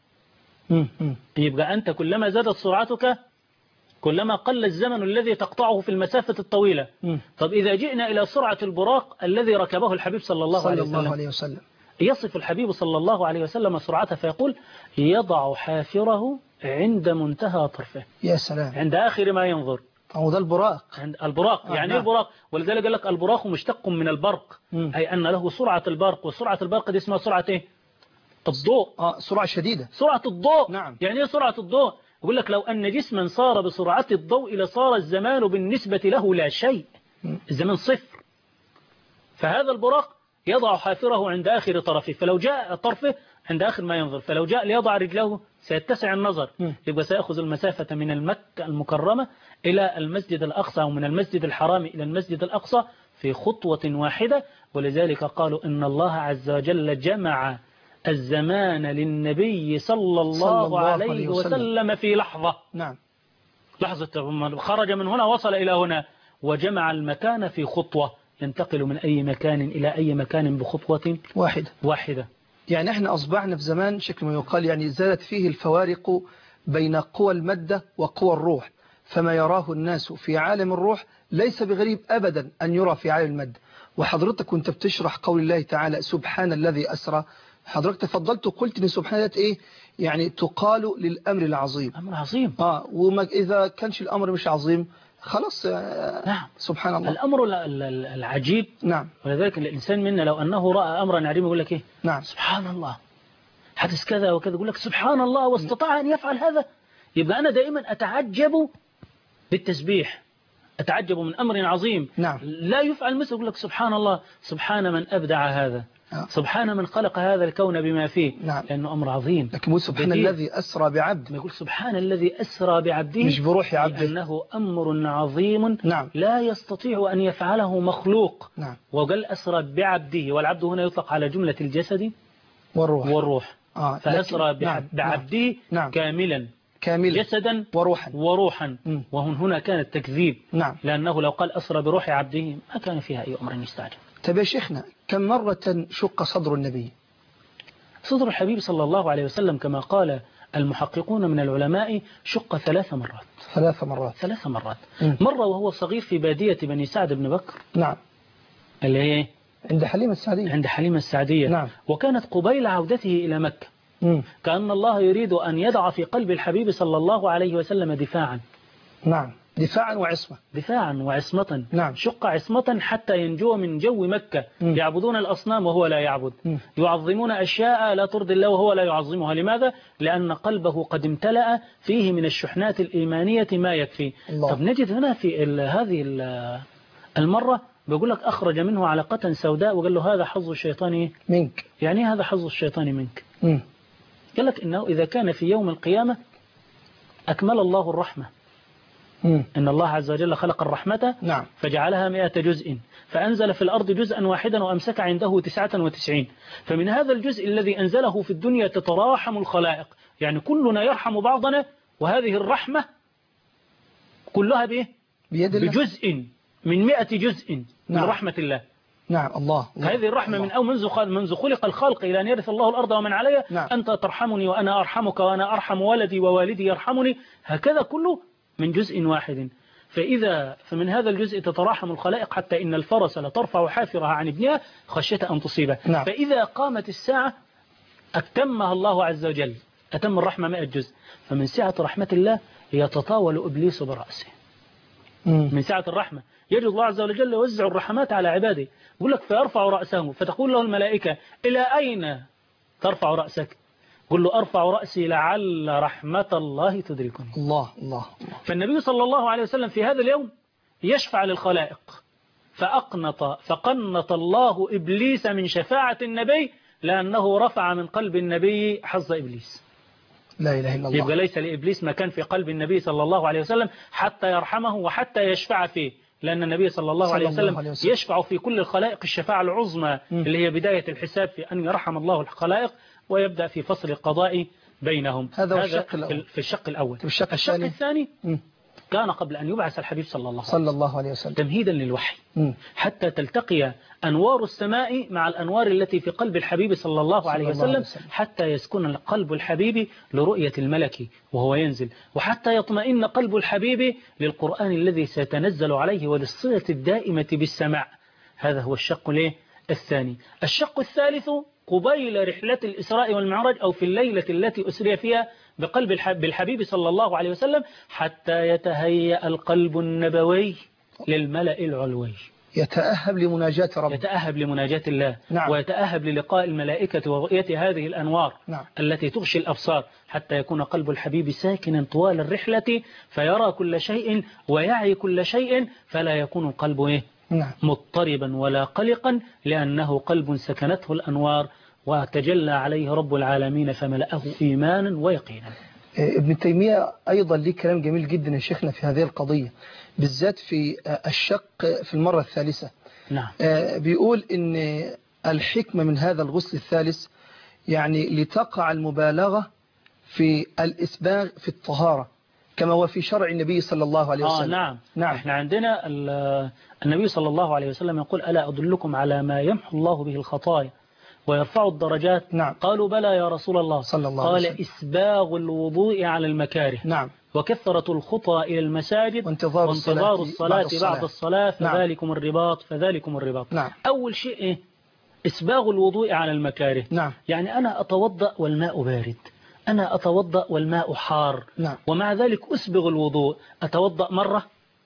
م. م. يبقى أنت كلما زادت سرعتك كلما قل الزمن الذي تقطعه في المسافة الطويلة. م. طب إذا جئنا إلى سرعة البراق الذي ركبه الحبيب صلى الله, صلى عليه, الله وسلم. عليه وسلم، يصف الحبيب صلى الله عليه وسلم سرعته فيقول يضع حافره عند منتهى طرفه. يا سلام. عند آخر ما ينظر. أو ذا البراق. عند البراق. آه يعني نعم. البراق، ولذلك قال لك البراق مشتق من البرق. م. أي أن له سرعة البرق، وسرعة البرق دي اسمها سرعة إيه؟ الضوء. آه سرعة شديدة. سرعة الضوء. نعم. يعني إيه سرعة الضوء؟ يقول لك لو أن جسما صار بسرعة الضوء لصار الزمان بالنسبة له لا شيء. م. الزمان صفر. فهذا البراق يضع حافره عند آخر طرفه، فلو جاء طرفه عند آخر ما ينظر، فلو جاء ليضع رجله سيتسع النظر. م. يبقى سيأخذ المسافة من المكة المكرمة إلى المسجد الأقصى، ومن المسجد الحرام إلى المسجد الأقصى في خطوة واحدة. ولذلك قالوا إن الله عز وجل جمع الزمان للنبي صلى الله, صلى الله عليه, عليه وسلم. وسلم في لحظة. نعم. لحظة خرج من هنا وصل إلى هنا، وجمع المكان في خطوة، ينتقل من أي مكان إلى أي مكان بخطوة واحدة واحدة. يعني احنا أصبحنا في زمان شكل ما يقال يعني زادت فيه الفوارق بين قوى المادة وقوى الروح، فما يراه الناس في عالم الروح ليس بغريب أبدا أن يرى في عالم المادة. وحضرتك كنت بتشرح قول الله تعالى سبحان الذي أسرى، حضرتك تفضلت وقلت ان سبحان الله ايه يعني تقال للأمر العظيم. أمر عظيم. آه وما إذا كانش الأمر مش عظيم خلاص. نعم. سبحان الله. الأمر العجيب. نعم. ولذلك الإنسان منا لو أنه رأى أمرا عظيما يقول لك إيه؟ نعم. سبحان الله حدث كذا وكذا، يقول لك سبحان الله واستطاع أن يفعل هذا. يبقى أنا دائما أتعجب بالتسبيح، أتعجب من أمر عظيم نعم. لا يفعل مثل، يقول لك سبحان الله، سبحان من أبدع هذا، آه. سبحان من خلق هذا الكون بما فيه. نعم. لأنه أمر عظيم. لكن سبحان بديل. الذي أسرى بعبد، ما يقول سبحان الذي أسرى بعبده، مش بروح عبده، لأنه أمر عظيم. نعم. لا يستطيع أن يفعله مخلوق. نعم. وقال أسرى بعبده، والعبد هنا يطلق على جملة الجسد والروح, والروح. آه. فأسرى لكن... نعم. بعبده نعم. كاملا كاملا جسدا وروحا وروحا. وهن هنا كان التكذيب. نعم. لأنه لو قال أسرى بروح عبده ما كان فيها أي أمر يستعجب. طيب يا شيخنا، كم مرة شق صدر النبي؟ صدر الحبيب صلى الله عليه وسلم كما قال المحققون من العلماء شق ثلاث مرات. ثلاث مرات ثلاث مرات. م. مرة وهو صغير في بادية بني سعد بن بكر. نعم. اللي هي عند حليمة السعدية. عند حليمة السعدية. نعم. وكانت قبيل عودته إلى مكة. م. كأن الله يريد أن يضع في قلب الحبيب صلى الله عليه وسلم دفاعا. نعم. دفاعا وعصمة. دفاعا وعصمة. نعم. شق عصمة حتى ينجو من جو مكة. م. يعبدون الأصنام وهو لا يعبد. م. يعظمون أشياء لا ترضي الله وهو لا يعظمها. لماذا؟ لأن قلبه قد امتلأ فيه من الشحنات الإيمانية ما يكفي. الله. طب نجد هنا في ال هذه ال المرة بيقول لك أخرج منه علقة سوداء وقال له هذا حظ الشيطان منك. يعني هذا حظ الشيطان منك. م. قال لك إنه إذا كان في يوم القيامة أكمل الله الرحمة. م. إن الله عز وجل خلق الرحمة. نعم. فجعلها مئة جزء، فأنزل في الأرض جزءا واحدا وأمسك عنده تسعة وتسعين. فمن هذا الجزء الذي أنزله في الدنيا تتراحم الخلائق، يعني كلنا يرحم بعضنا، وهذه الرحمة كلها بإيه؟ بيد الله. بجزء من مئة جزء من نعم. رحمة الله. نعم. الله. الله. هذه الرحمة الله. من أو منذ منذ خلق الخلق إلى أن يرث الله الأرض ومن عليها. نعم. أنت ترحمني وأنا أرحمك وأنا أرحم ولدي ووالدي يرحمني، هكذا كله من جزء واحد. فإذا فمن هذا الجزء تتراحم الخلائق حتى إن الفرس لترفع حافرها عن ابنها خشية أن تصيبه. نعم. فإذا قامت الساعة أتمها الله عز وجل، أتم الرحمة مئة جزء. فمن سعة رحمة الله يتطاول إبليس برأسه. م. من سعة الرحمة يجد الله عز وجل يوزع الرحمات على عباده. يقول لك فيرفع رأسه فتقول له الملائكة إلى أين ترفع رأسك؟ قل له أرفع رأسي لعل رحمة الله تدركني. الله. الله. الله. فالنبي صلى الله عليه وسلم في هذا اليوم يشفع للخلائق، فأقنط فقنط الله إبليس من شفاعة النبي لأنه رفع من قلب النبي حظ إبليس. لا إله إلا الله. يبقى ليس لإبليس مكان في قلب النبي صلى الله عليه وسلم حتى يرحمه وحتى يشفع فيه، لأن النبي صلى الله, صلى عليه, الله وسلم عليه وسلم يشفع في كل الخلائق الشفاعة العظمى م. اللي هي بداية الحساب في أن يرحم الله الخلائق ويبدأ في فصل القضاء بينهم. هذا, هذا الشق الأول. في الشق الأول. الشق الشق الثاني, الثاني م. كان قبل أن يبعث الحبيب صلى الله عليه وسلم, صلى الله عليه وسلم تمهيدا للوحي م. حتى تلتقي أنوار السماء مع الأنوار التي في قلب الحبيب صلى الله عليه صلى الله وسلم, عليه وسلم حتى يسكن قلب الحبيب لرؤية الملك وهو ينزل, وحتى يطمئن قلب الحبيب للقرآن الذي سيتنزل عليه وللصلة الدائمة بالسماع. هذا هو الشق له الثاني. الشق الثالث قبيل رحلة الإسراء والمعراج أو في الليلة التي أسري فيها بقلب بالحبيب صلى الله عليه وسلم حتى يتهيأ القلب النبوي للملأ العلوي, يتأهب لمناجاة ربه, يتأهب لمناجاة الله, نعم. ويتأهب للقاء الملائكة ورؤية هذه الأنوار, نعم. التي تغشي الأبصار, حتى يكون قلب الحبيب ساكنا طوال الرحلة فيرى كل شيء ويعي كل شيء, فلا يكون القلب إيه؟ نعم. مضطربا ولا قلقا, لأنه قلب سكنته الأنوار وتجلى عليه رب العالمين فملأه إيمانا ويقينا. ابن تيمية أيضا ليه كلام جميل جدا يا شيخنا في هذه القضية, بالذات في الشق في المرة الثالثة. نعم. بيقول إن الحكمة من هذا الغسل الثالث يعني لتقع المبالغة في الإسباغ في الطهارة كما هو في شرع النبي صلى الله عليه وسلم. آه نعم. نعم. احنا عندنا النبي صلى الله عليه وسلم يقول ألا أدلكم على ما يمحو الله به الخطايا ويرفع الدرجات؟ نعم. قالوا بلى يا رسول الله, صلى الله قال عليه وسلم إسباغ الوضوء على المكاره, نعم. وكثرة الخطى إلى المساجد وانتظار, وانتظار الصلاة, الصلاة بعد بعد الصلاة, الصلاة فذلكم نعم. الرباط فذلكم الرباط. نعم. أول شيء إيه؟ إسباغ الوضوء على المكاره. نعم. يعني أنا أتوضأ والماء بارد, أنا أتوضأ والماء حار, نعم. ومع ذلك أسبغ الوضوء, أتوضأ مرة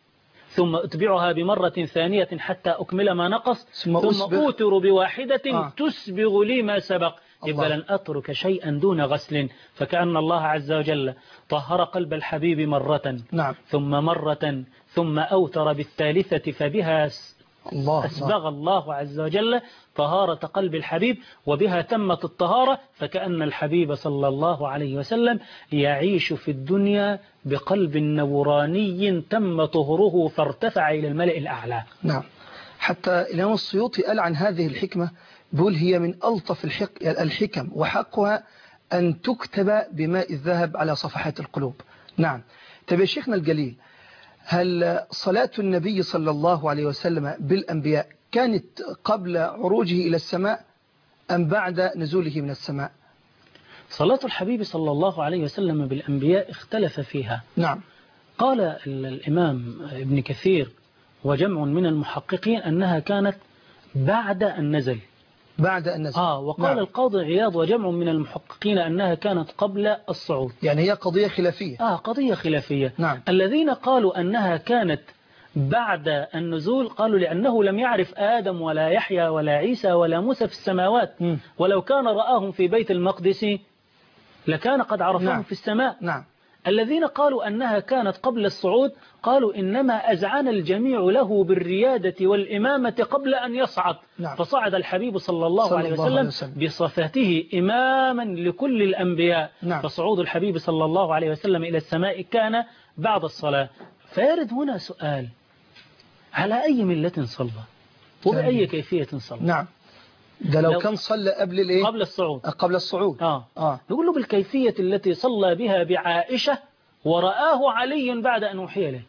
ثم أتبعها بمرة ثانية حتى أكمل ما نقص, ثم, ثم أوتر بواحدة آه. تسبغ لي ما سبق. يبقى لن أترك شيئا دون غسل. فكأن الله عز وجل طهر قلب الحبيب مرة نعم. ثم مرة ثم أوتر بالثالثة فبها الله أسبغ الله عز وجل طهارة قلب الحبيب وبها تمت الطهارة. فكأن الحبيب صلى الله عليه وسلم يعيش في الدنيا بقلب نوراني تم طهره فارتفع إلى الملأ الأعلى. نعم. حتى الإمام السيوطي قال عن هذه الحكمة، بيقول هي من ألطف الحكم وحقها أن تكتب بماء الذهب على صفحات القلوب. نعم. طب يا شيخنا الجليل، هل صلاة النبي صلى الله عليه وسلم بالأنبياء كانت قبل عروجه إلى السماء أم بعد نزوله من السماء؟ صلاة الحبيب صلى الله عليه وسلم بالأنبياء اختلف فيها. نعم. قال الإمام ابن كثير وجمع من المحققين أنها كانت بعد النزل. بعد النزل. آه وقال نعم. القاضي عياض وجمع من المحققين أنها كانت قبل الصعود. يعني هي قضية خلافية. آه قضية خلافية. نعم. الذين قالوا أنها كانت بعد النزول قالوا لأنه لم يعرف آدم ولا يحيى ولا عيسى ولا موسى في السماوات. م. ولو كان رآهم في بيت المقدس لكان قد عرفهم نعم. في السماء. نعم. الذين قالوا أنها كانت قبل الصعود قالوا إنما أزعن الجميع له بالريادة والإمامة قبل أن يصعد. نعم. فصعد الحبيب صلى الله صلى عليه الله وسلم, عليه وسلم بصفته إماما لكل الأنبياء. نعم. فصعود الحبيب صلى الله عليه وسلم إلى السماء كان بعد الصلاة. فيرد هنا سؤال، على أي ملة صلى وبأي كيفية صلى؟ نعم. ده لو, لو كان صلى قبل الايه؟ قبل الصعود. قبل الصعود. آه. آه. نقول له بالكيفية التي صلى بها بعائشة ورآه علي بعد أن أوحي له.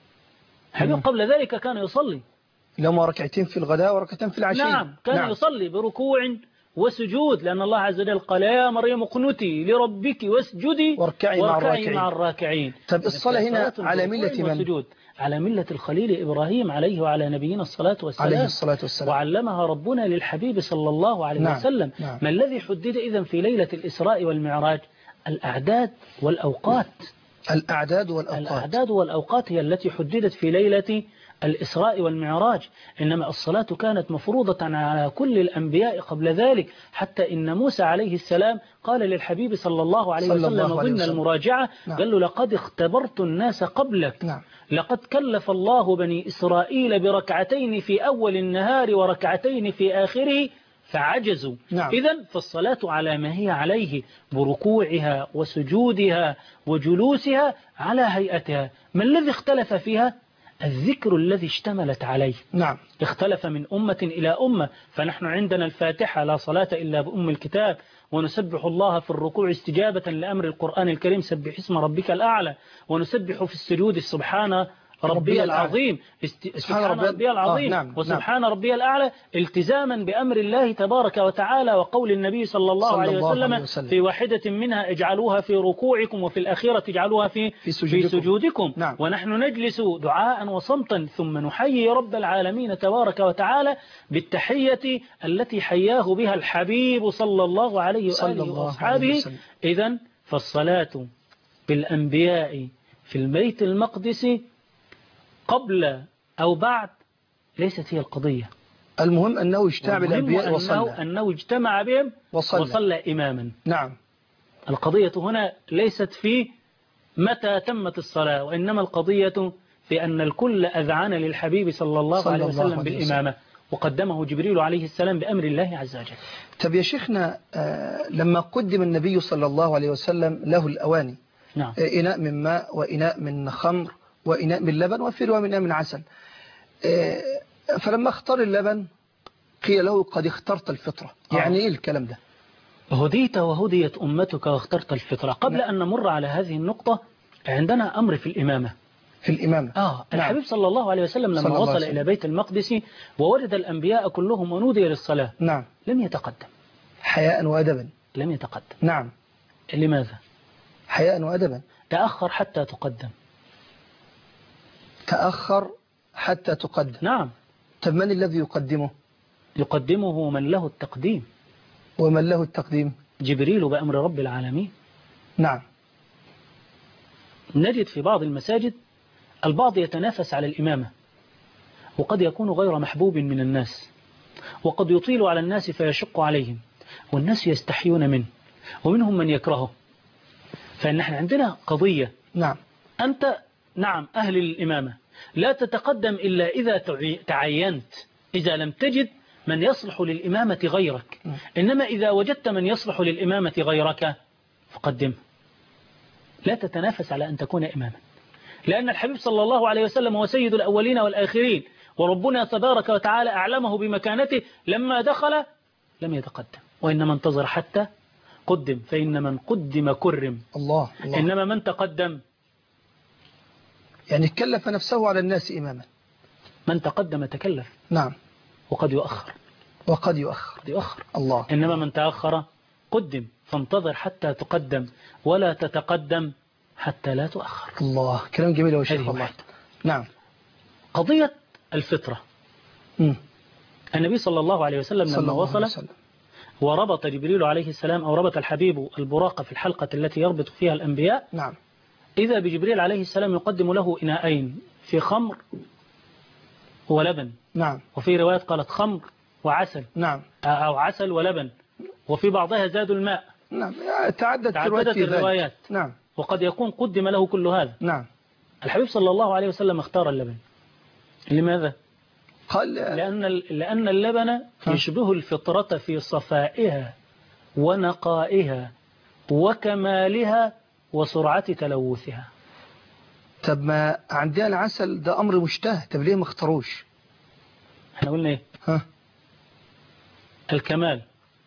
حبيب قبل ذلك كان يصلي لما ركعتين في الغداء وركعتين في العشاء. نعم. كان نعم. يصلي بركوع وسجود، لأن الله عز وجل قال يا مريم اقنتي لربك واسجدي واركعي مع الراكعين. مع الراكعين. طب الصلاة هنا على ملة من؟ وسجود. على ملة الخليل إبراهيم عليه وعلى نبينا الصلاة والسلام. عليه الصلاة والسلام. وعلمها ربنا للحبيب صلى الله عليه نعم. وسلم. نعم. ما الذي حدد إذن في ليلة الإسراء والمعراج؟ الأعداد والأوقات. الأعداد والأوقات. الأعداد والأوقات هي التي حددت في ليلة الإسراء والمعراج. إنما الصلاة كانت مفروضة على كل الأنبياء قبل ذلك، حتى إن موسى عليه السلام قال للحبيب صلى الله عليه صلى وسلم الله عليه ضمن وسلم. المراجعة نعم. قال له لقد اختبرت الناس قبلك. نعم. لقد كلف الله بني إسرائيل بركعتين في أول النهار وركعتين في آخره فعجزوا. نعم. إذن فالصلاة على ما هي عليه بركوعها وسجودها وجلوسها على هيئتها. ما الذي اختلف فيها؟ الذكر الذي اشتملت عليه. نعم. اختلف من أمة إلى أمة. فنحن عندنا الفاتحة لا صلاة إلا بأم الكتاب، ونسبح الله في الركوع استجابة لأمر القرآن الكريم سبح اسم ربك الأعلى، ونسبح في السجود سبحان ربي العظيم است... سبحان ربي, ربي العظيم آه نعم. وسبحان نعم. ربي الأعلى التزاما بأمر الله تبارك وتعالى وقول النبي صلى الله, صلى عليه, الله وسلم عليه وسلم في واحدة منها اجعلوها في ركوعكم وفي الأخيرة اجعلوها في, في سجودكم, في سجودكم. نعم. ونحن نجلس دعاء وصمتا ثم نحيي رب العالمين تبارك وتعالى بالتحية التي حياه بها الحبيب صلى الله عليه وآله وأصحابه. إذن فالصلاة بالأنبياء في البيت المقدس قبل أو بعد ليست هي القضية. المهم أنه اجتمع بالأنبياء وصلى. أنه اجتمع بهم وصلى, وصلى إماما. نعم. القضية هنا ليست في متى تمت الصلاة، وإنما القضية في أن الكل أذعن للحبيب صلى الله صلى عليه وسلم الله بالإمامة، وقدمه جبريل عليه السلام بأمر الله عز وجل. طب يا شيخنا، لما قدم النبي صلى الله عليه وسلم له الأواني، نعم. إناء من ماء وإناء من خمر وإناء من لبن وفي رواية من إناء من عسل، فلما اختار اللبن قيل له قد اخترت الفطرة. يعني إيه الكلام ده؟ هديت وهديت أمتك واخترت الفطرة. قبل نعم. أن نمر على هذه النقطة عندنا أمر في الإمامة. في الإمامة آه الحبيب نعم. صلى الله عليه وسلم لما وصل إلى بيت المقدس ووجد الأنبياء كلهم ونودي للصلاة نعم. لم يتقدم حياء وأدبا. لم يتقدم. نعم. لماذا؟ حياء وأدبا. تأخر حتى تقدم. تأخر حتى تقدم. نعم. طب من الذي يقدمه؟ يقدمه من له التقديم. ومن له التقديم؟ جبريل بأمر رب العالمين. نعم. نجد في بعض المساجد البعض يتنافس على الإمامة، وقد يكون غير محبوب من الناس، وقد يطيل على الناس فيشق عليهم، والناس يستحيون منه ومنهم من يكرهه. فإن احنا عندنا قضية، نعم أنت نعم أهل الإمامة لا تتقدم إلا إذا تعينت، إذا لم تجد من يصلح للإمامة غيرك. إنما إذا وجدت من يصلح للإمامة غيرك فقدمه، لا تتنافس على أن تكون إماما، لأن الحبيب صلى الله عليه وسلم هو سيد الأولين والآخرين، وربنا تبارك وتعالى أعلمه بمكانته. لما دخل لم يتقدم، وإنما انتظر حتى قدم، فإن من قدم كرم. الله, الله. إنما من تقدم يعني كلف نفسه على الناس إماما. من تقدم تكلف. نعم. وقد يؤخر وقد يؤخر قد يؤخر. الله. إنما من تأخر قدم، فانتظر حتى تقدم ولا تتقدم حتى لا تؤخر. الله، كلام جميل يا شيخ الله. نعم. قضية الفطرة. م. النبي صلى الله عليه وسلم صلى لما الله وصل عليه وسلم. وربط جبريل عليه السلام أو ربط الحبيب البراق في الحلقة التي يربط فيها الأنبياء، نعم. إذا بجبريل عليه السلام يقدم له إناءين في خمر ولبن. نعم. وفي رواية قالت خمر وعسل. نعم. أو عسل ولبن، وفي بعضها زاد الماء. نعم. تعددت, تعددت الروايات. نعم. وقد يكون قدم له كل هذا. نعم. الحبيب صلى الله عليه وسلم اختار اللبن. لماذا؟ قال لأن لأن اللبن يشبه الفطرة في صفائها ونقائها وكمالها وسرعة تلوثها. طب ما عندنا العسل ده أمر مشتهى، طب ليه ما اختاروش؟ احنا قلنا ايه؟ ها؟ الكمال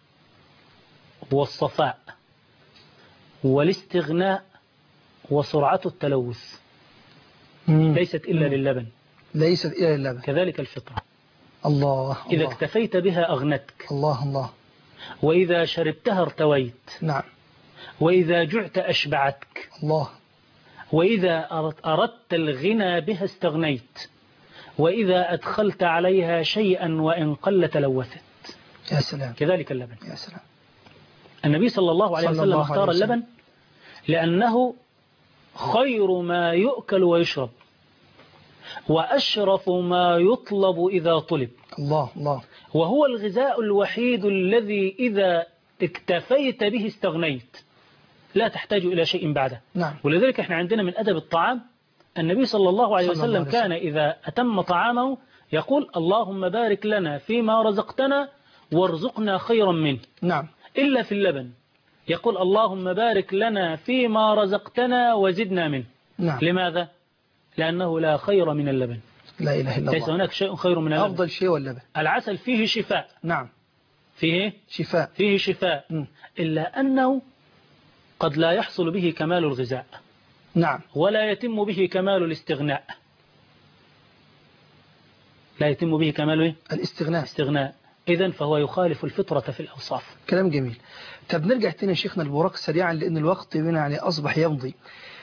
والصفاء والاستغناء وسرعة التلوث مم. ليست إلا مم. للبن. ليست إلا للبن. كذلك الفطرة. الله. إذا الله. اكتفيت بها أغنتك. الله الله. وإذا شربتها ارتويت. نعم. وإذا جعت أشبعتك. الله. وإذا أردت الغنى بها استغنيت. وإذا أدخلت عليها شيئا وإن قل تلوثت. يا سلام. كذلك اللبن. يا سلام. النبي صلى الله عليه وسلم الله اختار عليه وسلم. اللبن لأنه خير ما يؤكل ويشرب، وأشرف ما يطلب إذا طلب. الله الله. وهو الغذاء الوحيد الذي إذا اكتفيت به استغنيت، لا تحتاج إلى شيء بعده. نعم. ولذلك احنا عندنا من أدب الطعام النبي صلى الله عليه صلى الله وسلم عليه كان إذا أتم طعامه يقول اللهم بارك لنا فيما رزقتنا وارزقنا خيرا منه. نعم. إلا في اللبن يقول اللهم بارك لنا فيما رزقتنا وزدنا منه. نعم. لماذا؟ لأنه لا خير من اللبن. لا إله إلا الله. ليس هناك شيء خير من اللبن. أفضل شيء واللبن. العسل فيه شفاء. نعم. فيه شفاء. فيه شفاء. م. إلا أنه قد لا يحصل به كمال الغذاء. نعم. ولا يتم به كمال الاستغناء. لا يتم به كمال إيه؟ الاستغناء. استغناء. إذن فهو يخالف الفطرة في الأوصاف. كلام جميل. طب نرجع تاني يا شيخنا البراق سريعا لأن الوقت بنا يعني أصبح يمضي.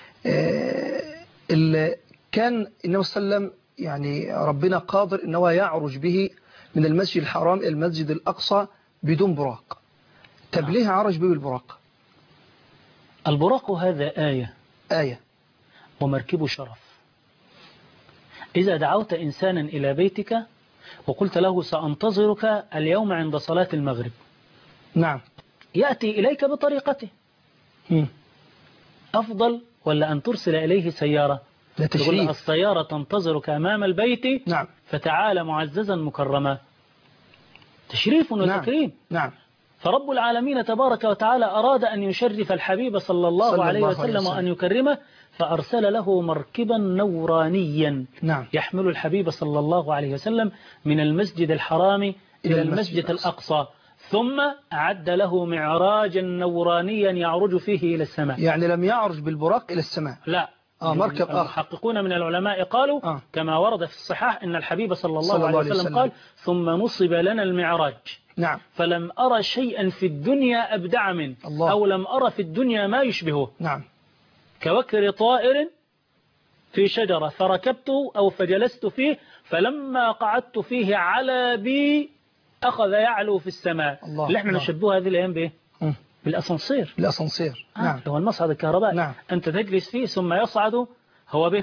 آه كان النبي صلى الله عليه وسلم يعني ربنا قادر أنه يعرج به من المسجد الحرام إلى المسجد الأقصى بدون براق. طب ليه عرج به بالبراق؟ البراق هذا آية آية ومركب شرف. إذا دعوت إنسانا إلى بيتك وقلت له سأنتظرك اليوم عند صلاة المغرب، نعم، يأتي إليك بطريقته. م. أفضل ولا أن ترسل إليه سيارة؟ تقول السيارة تنتظرك أمام البيت، نعم، فتعال معززا مكرما. تشريف وتكريم. نعم. نعم. فرب العالمين تبارك وتعالى أراد أن يشرف الحبيب صلى الله, صلى عليه, الله وسلم عليه وسلم وأن يكرمه، فأرسل له مركبا نورانيا، نعم، يحمل الحبيب صلى الله عليه وسلم من المسجد الحرام إلى, إلى المسجد, المسجد الأقصى، ثم أعد له معراجا نورانيا يعرج فيه إلى السماء. يعني لم يعرج بالبراق إلى السماء، لا، آه مركب آخر. المحققون من العلماء قالوا آه. كما ورد في الصحاح إن الحبيب صلى الله, صلى الله عليه وسلم, وسلم قال ثم نصب لنا المعراج. نعم. فلم أرى شيئا في الدنيا أبدع منه، أو لم أرى في الدنيا ما يشبهه. نعم. كوكر طائر في شجرة فركبته أو فجلست فيه، فلما قعدت فيه على بي أخذ يعلو في السماء. الله. اللي احنا نشبهه هذه الأيام بإيه؟ بالأسانسير. بالأسانسير. آه. نعم. هو المصعد الكهربائي. نعم. أنت تجلس فيه ثم يصعد هو بك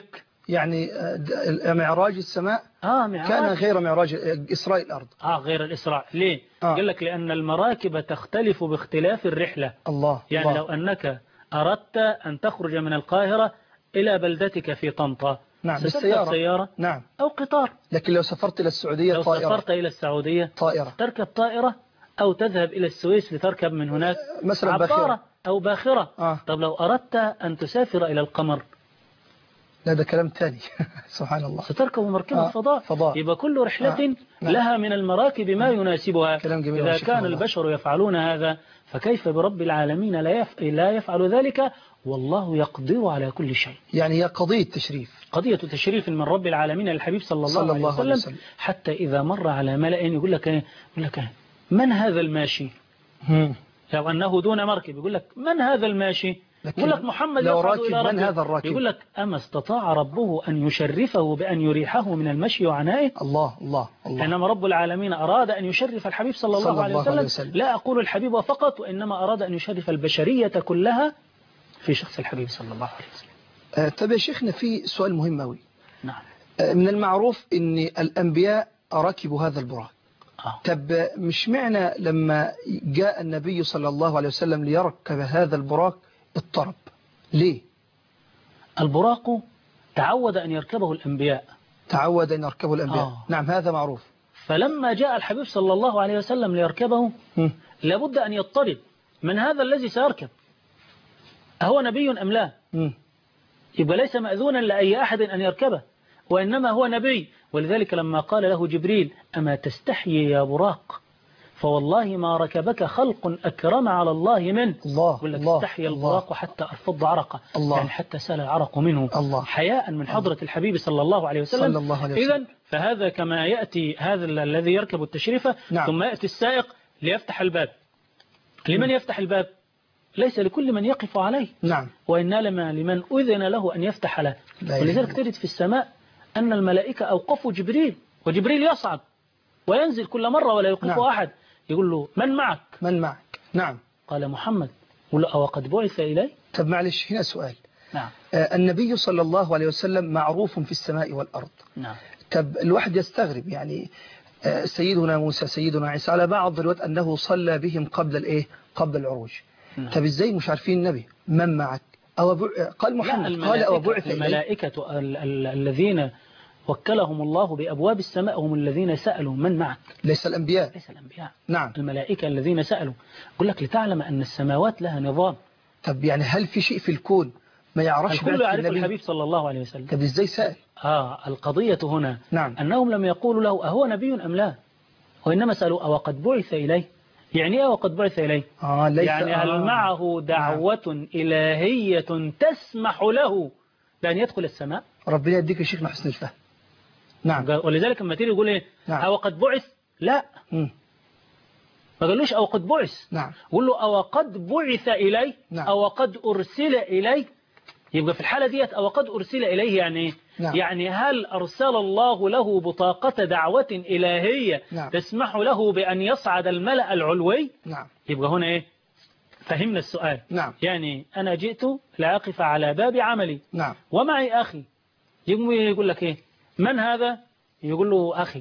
يعني معراج السماء آه معراج. كان غير معراج إسراء الأرض. آه غير الإسراء. ليه؟ آه. قال لك لأن المراكب تختلف باختلاف الرحلة. الله يعني الله. لو أنك أردت أن تخرج من القاهرة إلى بلدتك في طنطا، نعم ستركب بالسيارة. سيارة نعم. أو قطار. لكن لو سافرت إلى السعودية لو طائرة. سافرت إلى السعودية طائرة. تركب طائرة، أو تذهب إلى السويس لتركب من هناك مثلا عبارة باخرة. أو باخرة. آه. طب لو أردت أن تسافر إلى القمر، لا ده كلام تاني. سبحان الله. ستركب مركبة آه. فضاء. فضاء. يبقى كل رحلة آه. نعم. لها من المراكب ما يناسبها. كلام جميل إذا وشكرا كان الله. البشر يفعلون هذا فكيف برب العالمين لا يف... لا يفعل ذلك، والله يقدر على كل شيء. يعني هي قضية تشريف، قضية تشريف من رب العالمين للحبيب صلى الله, صلى عليه, الله وسلم عليه وسلم. حتى إذا مر على ملأ يقول لك إيه؟ يقول لك إيه؟ من هذا الماشي؟ هم. لو أنه دون مركب يقول لك من هذا الماشي؟ يقول لك محمد لو يصعد راكب إلى من ربه. هذا الراكب؟ يقول لك أما استطاع ربه أن يشرفه بأن يريحه من المشي وعنائه؟ الله الله الله. إنما رب العالمين أراد أن يشرف الحبيب صلى الله, صلى عليه, الله وسلم. عليه وسلم. لا أقول الحبيب فقط، وإنما أراد أن يشرف البشرية كلها في شخص الحبيب صلى الله عليه وسلم. آه طب يا شيخنا في سؤال مهم أوي. نعم. آه من المعروف أن الأنبياء ركبوا هذا البراق. آه. طب مش معنى لما جاء النبي صلى الله عليه وسلم ليركب هذا البراق اضطرب ليه؟ البراق تعود أن يركبه الأنبياء. تعود أن يركبه الأنبياء. آه. نعم هذا معروف. فلما جاء الحبيب صلى الله عليه وسلم ليركبه م. لابد أن يضطرب من هذا الذي سيركب، أهو نبي أم لا؟ م. يبقى ليس مأذونا لأي أحد أن يركبه، وإنما هو نبي. ولذلك لما قال له جبريل أما تستحيي يا براق فوالله ما ركبك خلق أكرم على الله منه. الله يقول لك الله استحيا البراق حتى أرفض عرقه، الله. يعني حتى سال العرق منه الله. حياء من حضرة الحبيب صلى الله عليه وسلم. صلى الله عليه وسلم. إذن فهذا كما يأتي هذا الذي يركب التشريفة. نعم. ثم يأتي السائق ليفتح الباب. لمن يفتح الباب؟ ليس لكل من يقف عليه. نعم. وإنما لمن أذن له أن يفتح له. ولذلك تجد في السماء أن الملائكة أوقفوا جبريل، وجبريل يصعد وينزل كل مرة ولا يوقفه. نعم. أحد يقول له من معك؟ من معك؟ نعم. قال محمد. يقول له أو قد بعث إلي؟ طب معلش هنا سؤال. نعم. آه النبي صلى الله عليه وسلم معروف في السماء والأرض. نعم. طب الواحد يستغرب يعني آه سيدنا موسى سيدنا عيسى على بعض الوقت أنه صلى بهم قبل الإيه؟ قبل العروج. نعم. طب إزاي مش عارفين النبي من معك؟ أو بع... قال محمد قال أو بعث إلي. الملائكة ال ال الذين وكلهم الله بأبواب السماء هم الذين سألوا من معك. ليس الأنبياء. ليس الأنبياء. نعم. الملائكة الذين سألوا. يقول لك لتعلم أن السماوات لها نظام. طب يعني هل في شيء في الكون ما يعرفش الكل يعرف الحبيب صلى الله عليه وسلم. طب إزاي سأل؟ آه القضية هنا نعم. أنهم لم يقولوا له أهو نبي أم لا، وإنما سألوا أو قد بعث إليه. يعني إيه وقد بعث إليه؟ آه ليس يعني هل آه. معه دعوة نعم. إلهية تسمح له بأن يدخل السماء؟ ربنا يديك يا شيخنا حسن الفهم. نعم. ولذلك لما تيجي يقول إيه؟ نعم. أو قد بعث؟ لا. م. ما قالوش أو قد بعث. نعم. قول له أو قد بعث إليه. نعم. أو قد أرسل إليه. يبقى في الحالة ديت أو قد أرسل إليه يعني نعم. يعني هل أرسل الله له بطاقة دعوة إلهية نعم. تسمح له بأن يصعد الملأ العلوي؟ نعم. يبقى هنا إيه؟ فهمنا السؤال. نعم. يعني أنا جئت لأقف على باب عملي. نعم. ومعي أخي. يقول لك إيه؟ من هذا؟ يقول له أخي.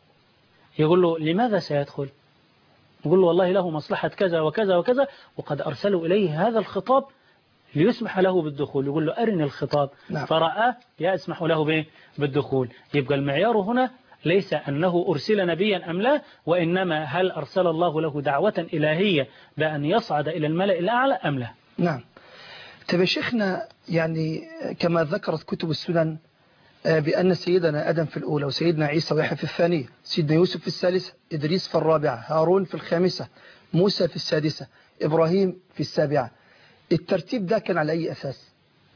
يقول له لماذا سيدخل؟ يقول له والله له مصلحة كذا وكذا وكذا، وقد أرسلوا إليه هذا الخطاب ليسمح له بالدخول. يقول له أرني الخطاب. نعم. فرأى يسمح له به بالدخول. يبقى المعيار هنا ليس أنه أرسل نبيا أم لا، وإنما هل أرسل الله له دعوة إلهية بأن يصعد إلى الملأ الأعلى أم لا. نعم. طب يا شيخنا يعني كما ذكرت كتب السنن بأن سيدنا آدم في الأولى وسيدنا عيسى ويحيى في الثانية، سيدنا يوسف في الثالثة، إدريس في الرابعة، هارون في الخامسة، موسى في السادسة، إبراهيم في السابعة. الترتيب ده كان على أي أساس؟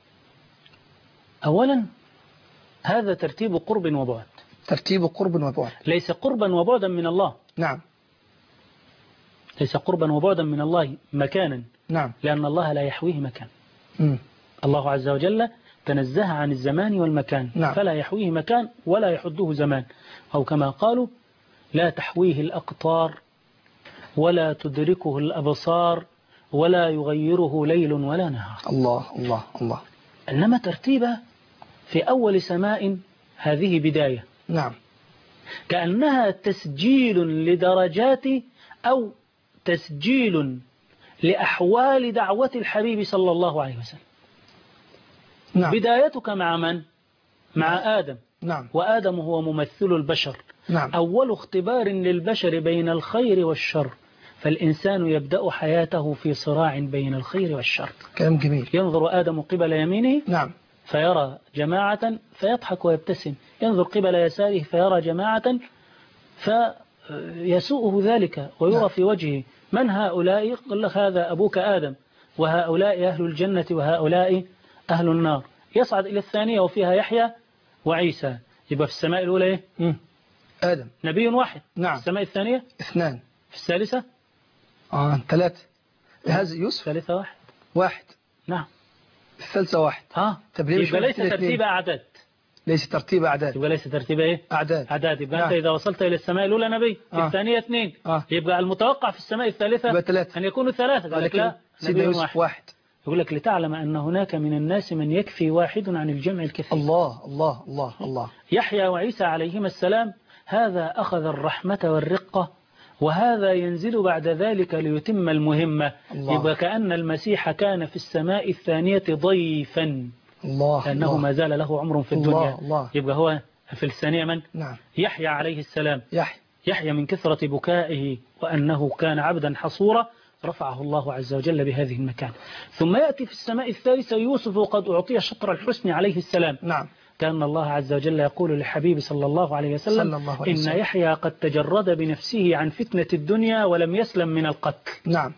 أولا هذا ترتيب قرب وبعد. ترتيب قرب وبعد. ليس قربا وبعدا من الله. نعم. ليس قربا وبعدا من الله مكانا. نعم. لأن الله لا يحويه مكان. م. الله عز وجل تنزه عن الزمان والمكان. نعم. فلا يحويه مكان ولا يحده زمان، أو كما قالوا لا تحويه الأقطار ولا تدركه الأبصار ولا يغيره ليل ولا نهار. الله الله الله. إنما ترتيبه في أول سماء هذه بداية، نعم، كأنها تسجيل لدرجات أو تسجيل لأحوال دعوة الحبيب صلى الله عليه وسلم. نعم، بدايتك مع من؟ مع آدم، نعم، وآدم هو ممثل البشر، نعم، أول اختبار للبشر بين الخير والشر، فالإنسان يبدأ حياته في صراع بين الخير والشر. كلام جميل. ينظر آدم قبل يمينه نعم، فيرى جماعة فيضحك ويبتسم، ينظر قبل يساره فيرى جماعة فيسوءه ذلك ويرى نعم. في وجهه من هؤلاء؟ قل لك هذا أبوك آدم، وهؤلاء أهل الجنة وهؤلاء أهل النار. يصعد إلى الثانية وفيها يحيى وعيسى، يبقى في السماء الأولى إيه؟ مم. آدم، نبي واحد. نعم. في السماء الثانية اثنان. في الثالثة آه ثلاثة. هذا يوسف الثالثة واحد. واحد. نعم. الثالثة واحد. ها طب ليه مش يبقى ليس واحد ترتيب اثنين؟ أعداد، ليس ترتيب أعداد. يبقى ليس ترتيب إيه؟ أعداد. أعداد. يبقى نعم. أنت إذا وصلت إلى السماء الأولى نبي، في آه. الثانية اثنين، آه. يبقى المتوقع في السماء الثالثة يبقى ثلاثة. أن يكونوا ثلاثة. قال لك لكن لا، سيدنا نبي يوسف واحد. واحد. يقول لك لتعلم أن هناك من الناس من يكفي واحد عن الجمع الكثير. الله الله الله الله. يحيى وعيسى عليهما السلام، هذا أخذ الرحمة والرقة، وهذا ينزل بعد ذلك ليتم المهمة. الله. يبقى كأن المسيح كان في السماء الثانية ضيفا، الله لأنه الله. ما زال له عمر في الله الدنيا. الله. يبقى هو في الثانية من؟ نعم. يحيى عليه السلام. يحيى. يحيى من كثرة بكائه وأنه كان عبدا حصورا رفعه الله عز وجل بهذه المكان. ثم يأتي في السماء الثالثة يوسف وقد أعطي شطر الحسن عليه السلام. نعم. كان الله عز وجل يقول للحبيب صلى الله عليه وسلم صلى الله عليه إن وسلم. يحيى قد تجرد بنفسه عن فتنة الدنيا ولم يسلم من القتل، نعم.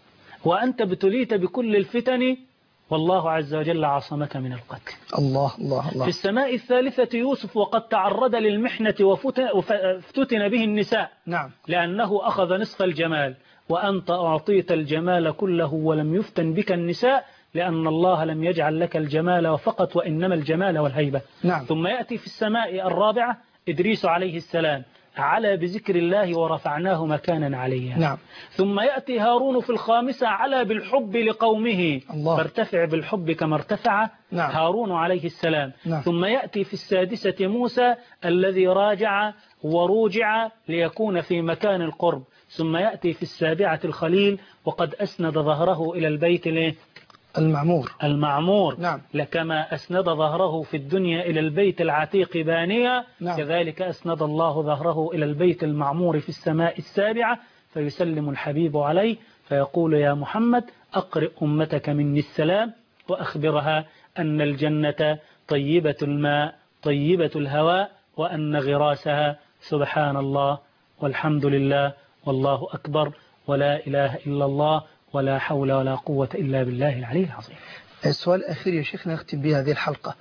وأنت ابتليت بكل الفتن والله عز وجل عصمك من القتل. الله الله الله. في السماء الثالثة يوسف وقد تعرض للمحنة وفتن وافتتن به النساء، نعم. لأنه أخذ نصف الجمال، وأنت أعطيت الجمال كله ولم يفتن بك النساء، لأن الله لم يجعل لك الجمال فقط وإنما الجمال والهيبة. نعم. ثم يأتي في السماء الرابعة إدريس عليه السلام، على بذكر الله ورفعناه مكانا عليا. نعم. ثم يأتي هارون في الخامسة، على بالحب لقومه، الله. فارتفع بالحب كما ارتفع نعم. هارون عليه السلام. نعم. ثم يأتي في السادسة موسى الذي راجع وروجع ليكون في مكان القرب. ثم يأتي في السابعة الخليل وقد أسند ظهره إلى البيت ليه؟ المعمور. المعمور. نعم. لكما أسند ظهره في الدنيا إلى البيت العتيق بانيا، نعم. كذلك أسند الله ظهره إلى البيت المعمور في السماء السابعة، فيسلم الحبيب عليه فيقول يا محمد أقرئ أمتك مني السلام، وأخبرها أن الجنة طيبة الماء طيبة الهواء، وأن غراسها سبحان الله والحمد لله والله أكبر ولا إله إلا الله ولا حول ولا قوة إلا بالله العلي العظيم. السؤال الأخير يا شيخنا نختم به هذه الحلقة.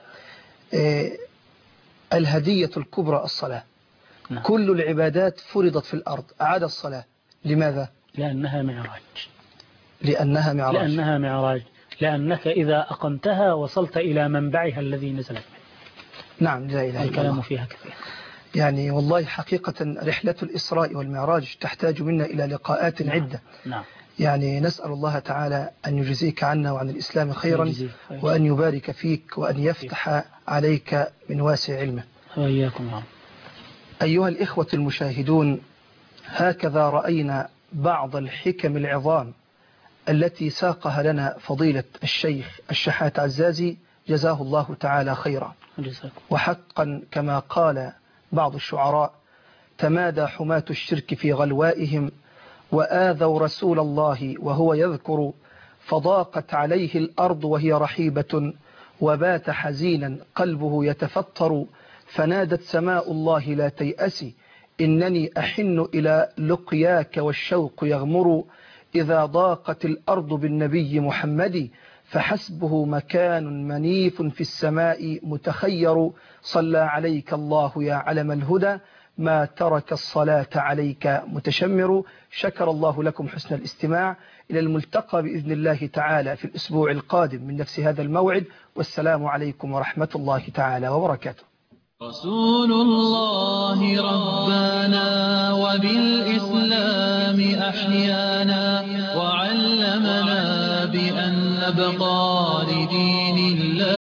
آه الهدية الكبرى الصلاة. نعم. كل العبادات فرضت في الأرض، أعاد الصلاة، لماذا؟ لأنها معراج. لأنها معراج. لأنها معراج، لأنك إذا أقمتها وصلت إلى منبعها الذي نزلت منه. نعم، لا إله إلا الكلام الله. فيها كثير. يعني والله حقيقة رحلة الإسراء والمعراج تحتاج منا إلى لقاءات نعم. عدة. نعم. يعني نسأل الله تعالى أن يجزيك عنا وعن الإسلام خيرا، يجزيك خير. وأن يبارك فيك وأن يفتح عليك من واسع علمه. وإياكم يا رب. أيها الإخوة المشاهدون، هكذا رأينا بعض الحكم العظام التي ساقها لنا فضيلة الشيخ الشحات عزازي جزاه الله تعالى خيرا. جزاكم. وحقا كما قال بعض الشعراء: تمادى حماة الشرك في غلوائهم وآذوا رسول الله وهو يذكر، فضاقت عليه الأرض وهي رحيبة وبات حزينا قلبه يتفطر، فنادت سماء الله لا تيأسي إنني أحن إلى لقياك والشوق يغمر، إذا ضاقت الأرض بالنبي محمد فحسبه مكان منيف في السماء متخير، صلى عليك الله يا علم الهدى ما ترك الصلاة عليك متشمر. شكر الله لكم حسن الاستماع، إلى الملتقى بإذن الله تعالى في الأسبوع القادم من نفس هذا الموعد، والسلام عليكم ورحمة الله تعالى وبركاته. رسول الله ربنا وبالإسلام أحيانا، وعلمنا بأن نبقى لدين الله.